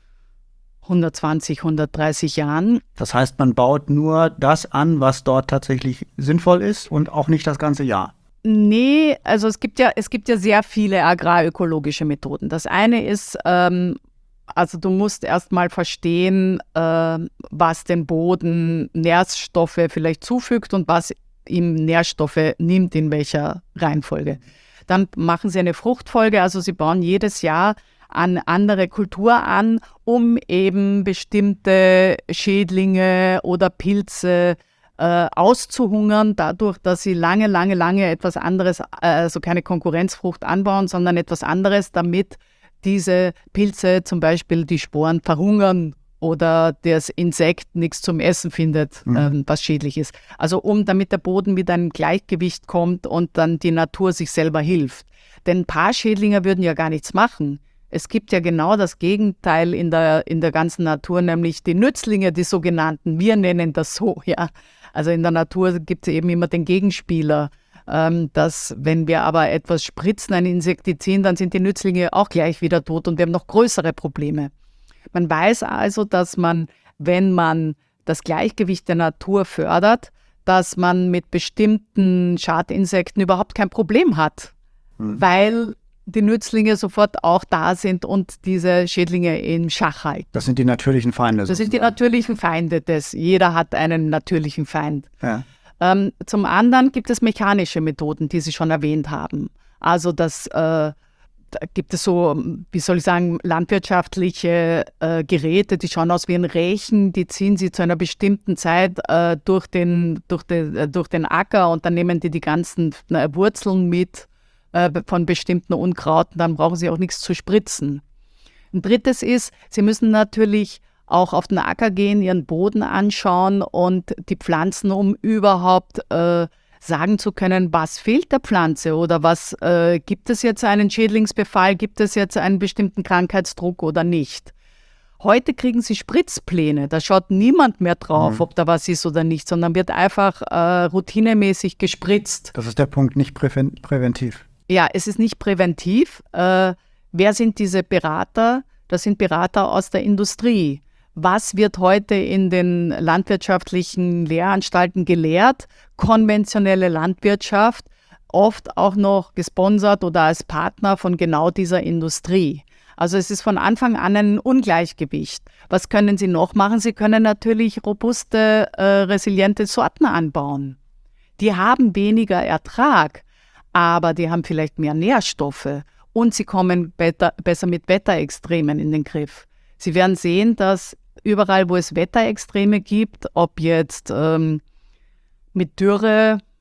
hundertzwanzig, hundertdreißig Jahren. Das heißt, man baut nur das an, was dort tatsächlich sinnvoll ist und auch nicht das ganze Jahr. Nee, also es gibt ja, es gibt ja sehr viele agrarökologische Methoden. Das eine ist, ähm, also du musst erst mal verstehen, äh, was dem Boden Nährstoffe vielleicht zufügt und was ihm Nährstoffe nimmt, in welcher Reihenfolge. Dann machen sie eine Fruchtfolge, also sie bauen jedes Jahr eine andere Kultur an, um eben bestimmte Schädlinge oder Pilze äh, auszuhungern, dadurch, dass sie lange, lange, lange etwas anderes, also keine Konkurrenzfrucht anbauen, sondern etwas anderes, damit diese Pilze zum Beispiel die Sporen verhungern oder das Insekt nichts zum Essen findet, Mhm. ähm, was schädlich ist. Also um, damit der Boden wieder in Gleichgewicht kommt und dann die Natur sich selber hilft. Denn ein paar Schädlinge würden ja gar nichts machen. Es gibt ja genau das Gegenteil in der, in der ganzen Natur, nämlich die Nützlinge, die sogenannten. Wir nennen das so, ja. Also in der Natur gibt es eben immer den Gegenspieler. Ähm, dass wenn wir aber etwas spritzen, ein Insektizid, dann sind die Nützlinge auch gleich wieder tot und wir haben noch größere Probleme. Man weiß also, dass man, wenn man das Gleichgewicht der Natur fördert, dass man mit bestimmten Schadinsekten überhaupt kein Problem hat, Mhm. weil die Nützlinge sofort auch da sind und diese Schädlinge in Schach halten. Das sind die natürlichen Feinde. Das sind die natürlichen Feinde des. Jeder hat einen natürlichen Feind. Ja. Ähm, zum anderen gibt es mechanische Methoden, die Sie schon erwähnt haben. Also das äh, da gibt es so, wie soll ich sagen, landwirtschaftliche äh, Geräte, die schauen aus wie ein Rechen, die ziehen sie zu einer bestimmten Zeit äh, durch, den, durch, den, äh, durch den Acker und dann nehmen die die ganzen äh, Wurzeln mit äh, von bestimmten Unkrauten, dann brauchen sie auch nichts zu spritzen. Ein drittes ist, sie müssen natürlich auch auf den Acker gehen, ihren Boden anschauen und die Pflanzen, um überhaupt äh, sagen zu können, was fehlt der Pflanze oder was äh, gibt es jetzt einen Schädlingsbefall, gibt es jetzt einen bestimmten Krankheitsdruck oder nicht. Heute kriegen sie Spritzpläne, da schaut niemand mehr drauf, Mhm. ob da was ist oder nicht, sondern wird einfach äh, routinemäßig gespritzt. Das ist der Punkt, nicht präven- präventiv. Ja, es ist nicht präventiv. Äh, wer sind diese Berater? Das sind Berater aus der Industrie. Was wird heute in den landwirtschaftlichen Lehranstalten gelehrt? Konventionelle Landwirtschaft, oft auch noch gesponsert oder als Partner von genau dieser Industrie. Also es ist von Anfang an ein Ungleichgewicht. Was können Sie noch machen? Sie können natürlich robuste, äh, resiliente Sorten anbauen. Die haben weniger Ertrag, aber die haben vielleicht mehr Nährstoffe und sie kommen better, besser mit Wetterextremen in den Griff. Sie werden sehen, dass überall, wo es Wetterextreme gibt, ob jetzt ähm, mit Dürre,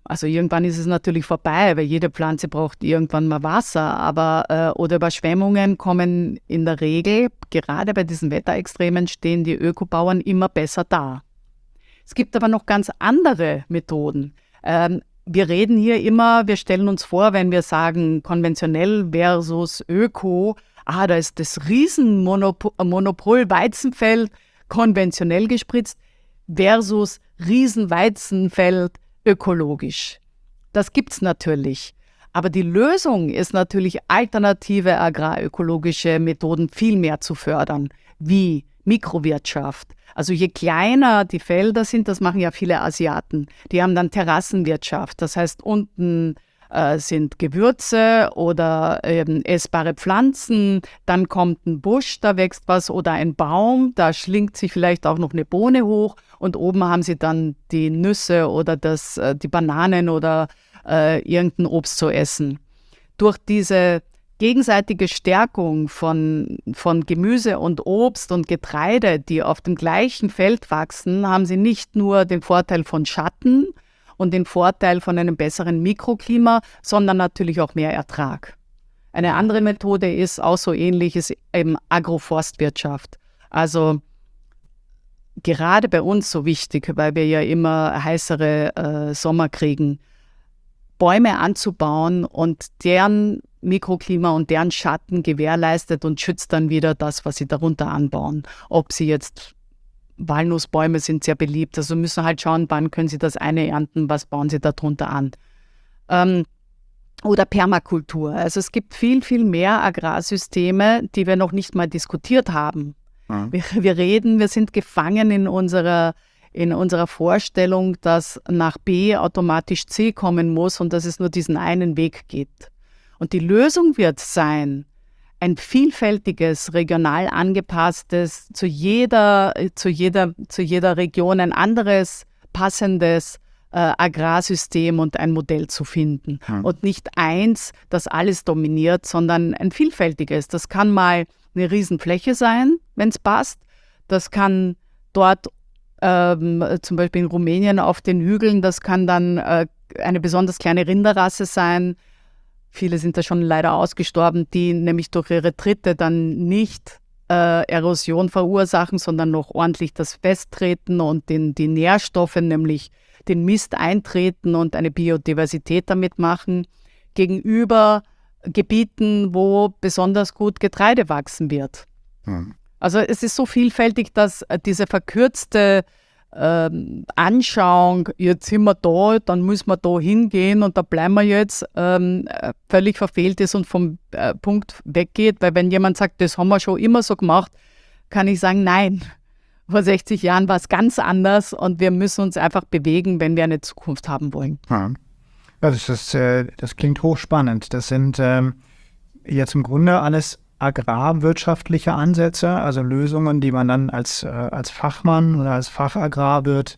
Also irgendwann ist es natürlich vorbei, weil jede Pflanze braucht irgendwann mal Wasser. Aber äh, oder Überschwemmungen kommen in der Regel, gerade bei diesen Wetterextremen, stehen die Ökobauern immer besser da. Es gibt aber noch ganz andere Methoden. Ähm, wir reden hier immer, wir stellen uns vor, wenn wir sagen konventionell versus Öko, ah, da ist das Riesenmonopol Weizenfeld konventionell gespritzt versus Riesenweizenfeld ökologisch. Das gibt es natürlich. Aber die Lösung ist natürlich, alternative agrarökologische Methoden viel mehr zu fördern, wie Mikrowirtschaft. Also je kleiner die Felder sind, das machen ja viele Asiaten, die haben dann Terrassenwirtschaft. Das heißt, unten äh, sind Gewürze oder ähm, essbare Pflanzen, dann kommt ein Busch, da wächst was oder ein Baum, da schlingt sich vielleicht auch noch eine Bohne hoch und oben haben sie dann die Nüsse oder das, äh, die Bananen oder äh, irgendein Obst zu essen. Durch diese gegenseitige Stärkung von, von Gemüse und Obst und Getreide, die auf dem gleichen Feld wachsen, haben sie nicht nur den Vorteil von Schatten und den Vorteil von einem besseren Mikroklima, sondern natürlich auch mehr Ertrag. Eine andere Methode ist auch so ähnlich, ist eben Agroforstwirtschaft. Also gerade bei uns so wichtig, weil wir ja immer heißere äh, Sommer kriegen, Bäume anzubauen und deren Mikroklima und deren Schatten gewährleistet und schützt dann wieder das, was sie darunter anbauen. Ob sie jetzt, Walnussbäume sind sehr beliebt, also müssen halt schauen, wann können sie das eine ernten, was bauen sie darunter an. Ähm, oder Permakultur. Also es gibt viel, viel mehr Agrarsysteme, die wir noch nicht mal diskutiert haben. Mhm. Wir, wir reden, wir sind gefangen in unserer in unserer Vorstellung, dass nach B automatisch C kommen muss und dass es nur diesen einen Weg gibt. Und die Lösung wird sein, ein vielfältiges, regional angepasstes, zu jeder, zu jeder, zu jeder Region ein anderes, passendes äh, Agrarsystem und ein Modell zu finden. Hm. Und nicht eins, das alles dominiert, sondern ein vielfältiges. Das kann mal eine Riesenfläche sein, wenn es passt. Das kann dort Ähm, zum Beispiel in Rumänien auf den Hügeln, das kann dann äh, eine besonders kleine Rinderrasse sein. Viele sind da schon leider ausgestorben, die nämlich durch ihre Tritte dann nicht äh, Erosion verursachen, sondern noch ordentlich das Festtreten und den, die Nährstoffe, nämlich den Mist eintreten und eine Biodiversität damit machen, gegenüber Gebieten, wo besonders gut Getreide wachsen wird. Mhm. Also es ist so vielfältig, dass diese verkürzte ähm, Anschauung, jetzt sind wir da, dann müssen wir da hingehen und da bleiben wir jetzt, ähm, völlig verfehlt ist und vom äh, Punkt weggeht. Weil wenn jemand sagt, das haben wir schon immer so gemacht, kann ich sagen, nein. Vor sechzig Jahren war es ganz anders und wir müssen uns einfach bewegen, wenn wir eine Zukunft haben wollen. Ja. Das, ist, äh, das klingt hochspannend. Das sind ähm, jetzt im Grunde alles agrarwirtschaftliche Ansätze, also Lösungen, die man dann als, äh, als Fachmann oder als Fachagrarwirt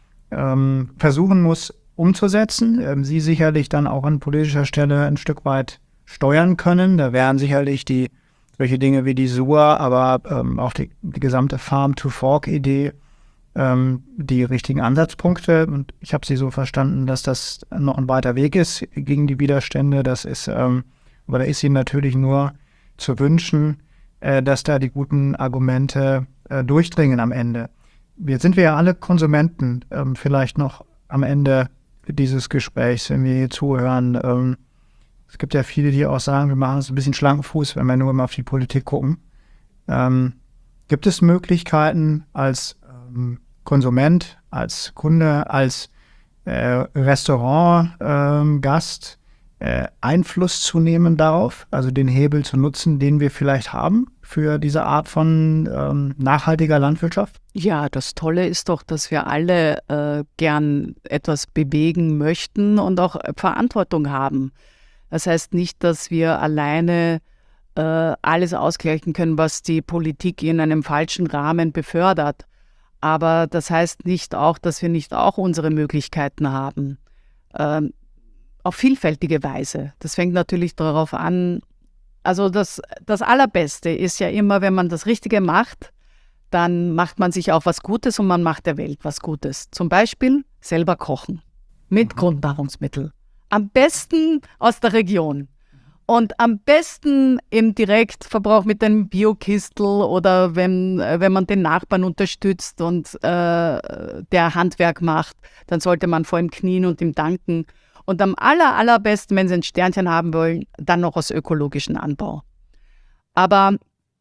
ähm, versuchen muss umzusetzen. Ähm, Sie sicherlich dann auch an politischer Stelle ein Stück weit steuern können. Da wären sicherlich die solche Dinge wie die S U R, aber ähm, auch die, die gesamte Farm-to-Fork-Idee ähm, die richtigen Ansatzpunkte. Und ich habe Sie so verstanden, dass das noch ein weiter Weg ist gegen die Widerstände. Das ist, ähm, aber da ist Ihnen natürlich nur zu wünschen, äh, dass da die guten Argumente äh, durchdringen am Ende. Wir sind wir ja alle Konsumenten, ähm, vielleicht noch am Ende dieses Gesprächs, wenn wir hier zuhören. Ähm, es gibt ja viele, die auch sagen, wir machen es ein bisschen schlanken Fuß, wenn wir nur immer auf die Politik gucken. Ähm, gibt es Möglichkeiten als ähm, Konsument, als Kunde, als äh, Restaurantgast, Äh, Einfluss zu nehmen darauf, also den Hebel zu nutzen, den wir vielleicht haben für diese Art von ähm, nachhaltiger Landwirtschaft? Ja, das Tolle ist doch, dass wir alle äh, gern etwas bewegen möchten und auch Verantwortung haben. Das heißt nicht, dass wir alleine äh, alles ausgleichen können, was die Politik in einem falschen Rahmen befördert. Aber das heißt nicht auch, dass wir nicht auch unsere Möglichkeiten haben. Ähm, Auf vielfältige Weise. Das fängt natürlich darauf an, also das, das Allerbeste ist ja immer, wenn man das Richtige macht, dann macht man sich auch was Gutes und man macht der Welt was Gutes. Zum Beispiel selber kochen. mit Grundnahrungsmitteln. Am besten aus der Region. Und am besten im Direktverbrauch mit einem Bio-Kistel oder wenn, wenn man den Nachbarn unterstützt und äh, der Handwerk macht, dann sollte man vor ihm knien und ihm danken. Und am aller, allerbesten, wenn Sie ein Sternchen haben wollen, dann noch aus ökologischen Anbau. Aber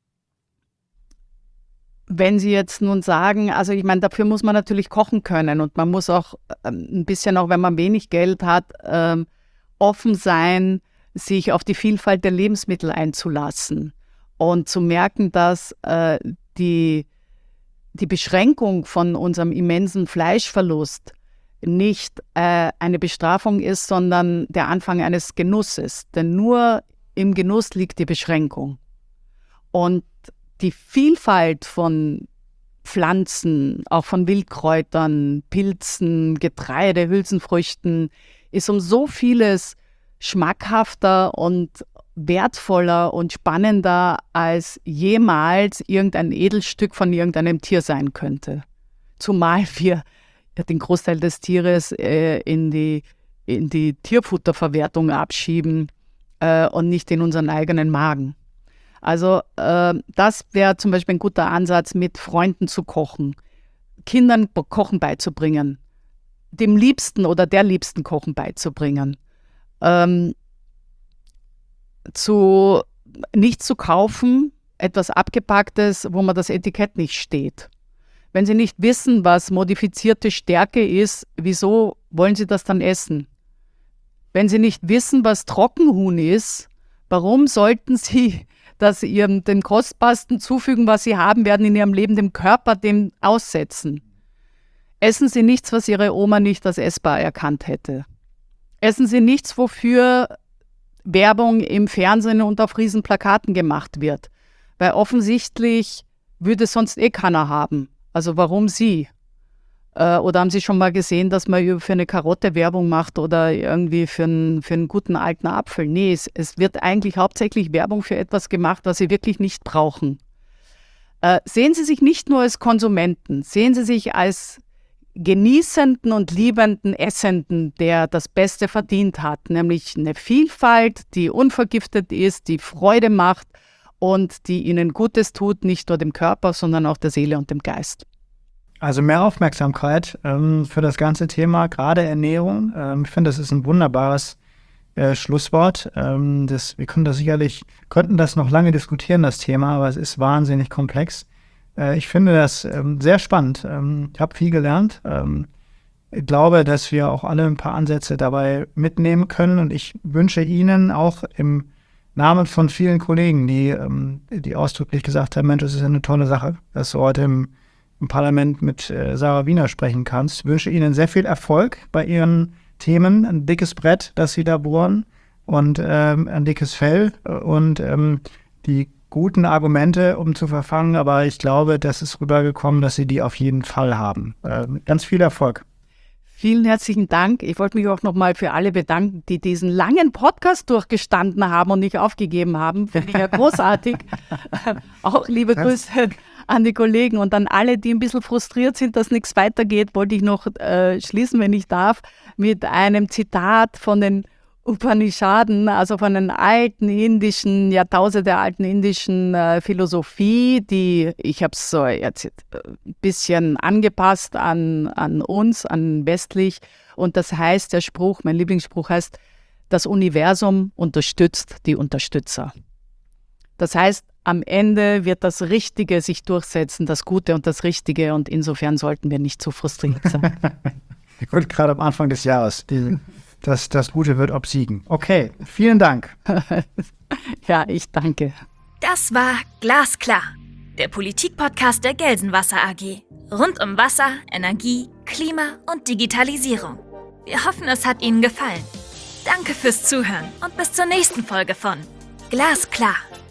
wenn Sie jetzt nun sagen, also ich meine, dafür muss man natürlich kochen können und man muss auch ähm, ein bisschen, auch wenn man wenig Geld hat, ähm, offen sein, sich auf die Vielfalt der Lebensmittel einzulassen und zu merken, dass äh, die, die Beschränkung von unserem immensen Fleischverlust nicht äh, eine Bestrafung ist, sondern der Anfang eines Genusses. Denn nur im Genuss liegt die Beschränkung. Und die Vielfalt von Pflanzen, auch von Wildkräutern, Pilzen, Getreide, Hülsenfrüchten, ist um so vieles schmackhafter und wertvoller und spannender als jemals irgendein Edelstück von irgendeinem Tier sein könnte. Zumal wir den Großteil des Tieres äh, in die, in die Tierfutterverwertung abschieben äh, und nicht in unseren eigenen Magen. Also äh, das wäre zum Beispiel ein guter Ansatz, mit Freunden zu kochen, Kindern Kochen beizubringen, dem Liebsten oder der Liebsten Kochen beizubringen. Ähm, zu nicht zu kaufen, etwas Abgepacktes, wo man das Etikett nicht steht. Wenn Sie nicht wissen, was modifizierte Stärke ist, wieso wollen Sie das dann essen? Wenn Sie nicht wissen, was Trockenhuhn ist, warum sollten Sie das Ihrem dem Kostbarsten zufügen, was Sie haben werden in Ihrem Leben, dem Körper dem aussetzen? Essen Sie nichts, was Ihre Oma nicht als essbar erkannt hätte. Essen Sie nichts, wofür Werbung im Fernsehen und auf Riesenplakaten gemacht wird. Weil offensichtlich würde es sonst eh keiner haben. Also warum Sie? Äh, oder haben Sie schon mal gesehen, dass man für eine Karotte Werbung macht oder irgendwie für einen, für einen guten alten Apfel? Nee, es, es wird eigentlich hauptsächlich Werbung für etwas gemacht, was Sie wirklich nicht brauchen. Äh, sehen Sie sich nicht nur als Konsumenten, sehen Sie sich als genießenden und liebenden Essenden, der das Beste verdient hat, nämlich eine Vielfalt, die unvergiftet ist, die Freude macht und die ihnen Gutes tut, nicht nur dem Körper, sondern auch der Seele und dem Geist. Also mehr Aufmerksamkeit ähm, für das ganze Thema, gerade Ernährung. Ähm, ich finde, das ist ein wunderbares äh, Schlusswort. Ähm, das, wir können das sicherlich, könnten das noch lange diskutieren, das Thema, aber es ist wahnsinnig komplex. Ich finde das ähm, sehr spannend. Ähm, ich habe viel gelernt. Ähm, ich glaube, dass wir auch alle ein paar Ansätze dabei mitnehmen können. Und ich wünsche Ihnen auch im Namen von vielen Kollegen, die, ähm, die ausdrücklich gesagt haben, Mensch, das ist eine tolle Sache, dass du heute im, im Parlament mit äh, Sarah Wiener sprechen kannst. Ich wünsche Ihnen sehr viel Erfolg bei Ihren Themen. Ein dickes Brett, das Sie da bohren und ähm, ein dickes Fell und ähm, die guten Argumente, um zu verfangen, aber ich glaube, das ist rübergekommen, dass Sie die auf jeden Fall haben. Äh, ganz viel Erfolg. Vielen herzlichen Dank. Ich wollte mich auch nochmal für alle bedanken, die diesen langen Podcast durchgestanden haben und nicht aufgegeben haben. Finde ich ja großartig. Auch liebe Grüße an die Kollegen und an alle, die ein bisschen frustriert sind, dass nichts weitergeht, wollte ich noch äh, schließen, wenn ich darf, mit einem Zitat von den Upanishaden, also von den alten indischen, Jahrtausende alten indischen äh, Philosophie, die, ich habe es so jetzt ein bisschen angepasst an, an uns, an westlich. Und das heißt, der Spruch, mein Lieblingsspruch heißt, das Universum unterstützt die Unterstützer. Das heißt, am Ende wird das Richtige sich durchsetzen, das Gute und das Richtige. Und insofern sollten wir nicht zu frustriert sein. Gut, gerade am Anfang des Jahres. Die Das, das Gute wird obsiegen. Okay, vielen Dank. Ja, ich danke. Das war Glasklar, der Politik-Podcast der Gelsenwasser A G. Rund um Wasser, Energie, Klima und Digitalisierung. Wir hoffen, es hat Ihnen gefallen. Danke fürs Zuhören und bis zur nächsten Folge von Glasklar.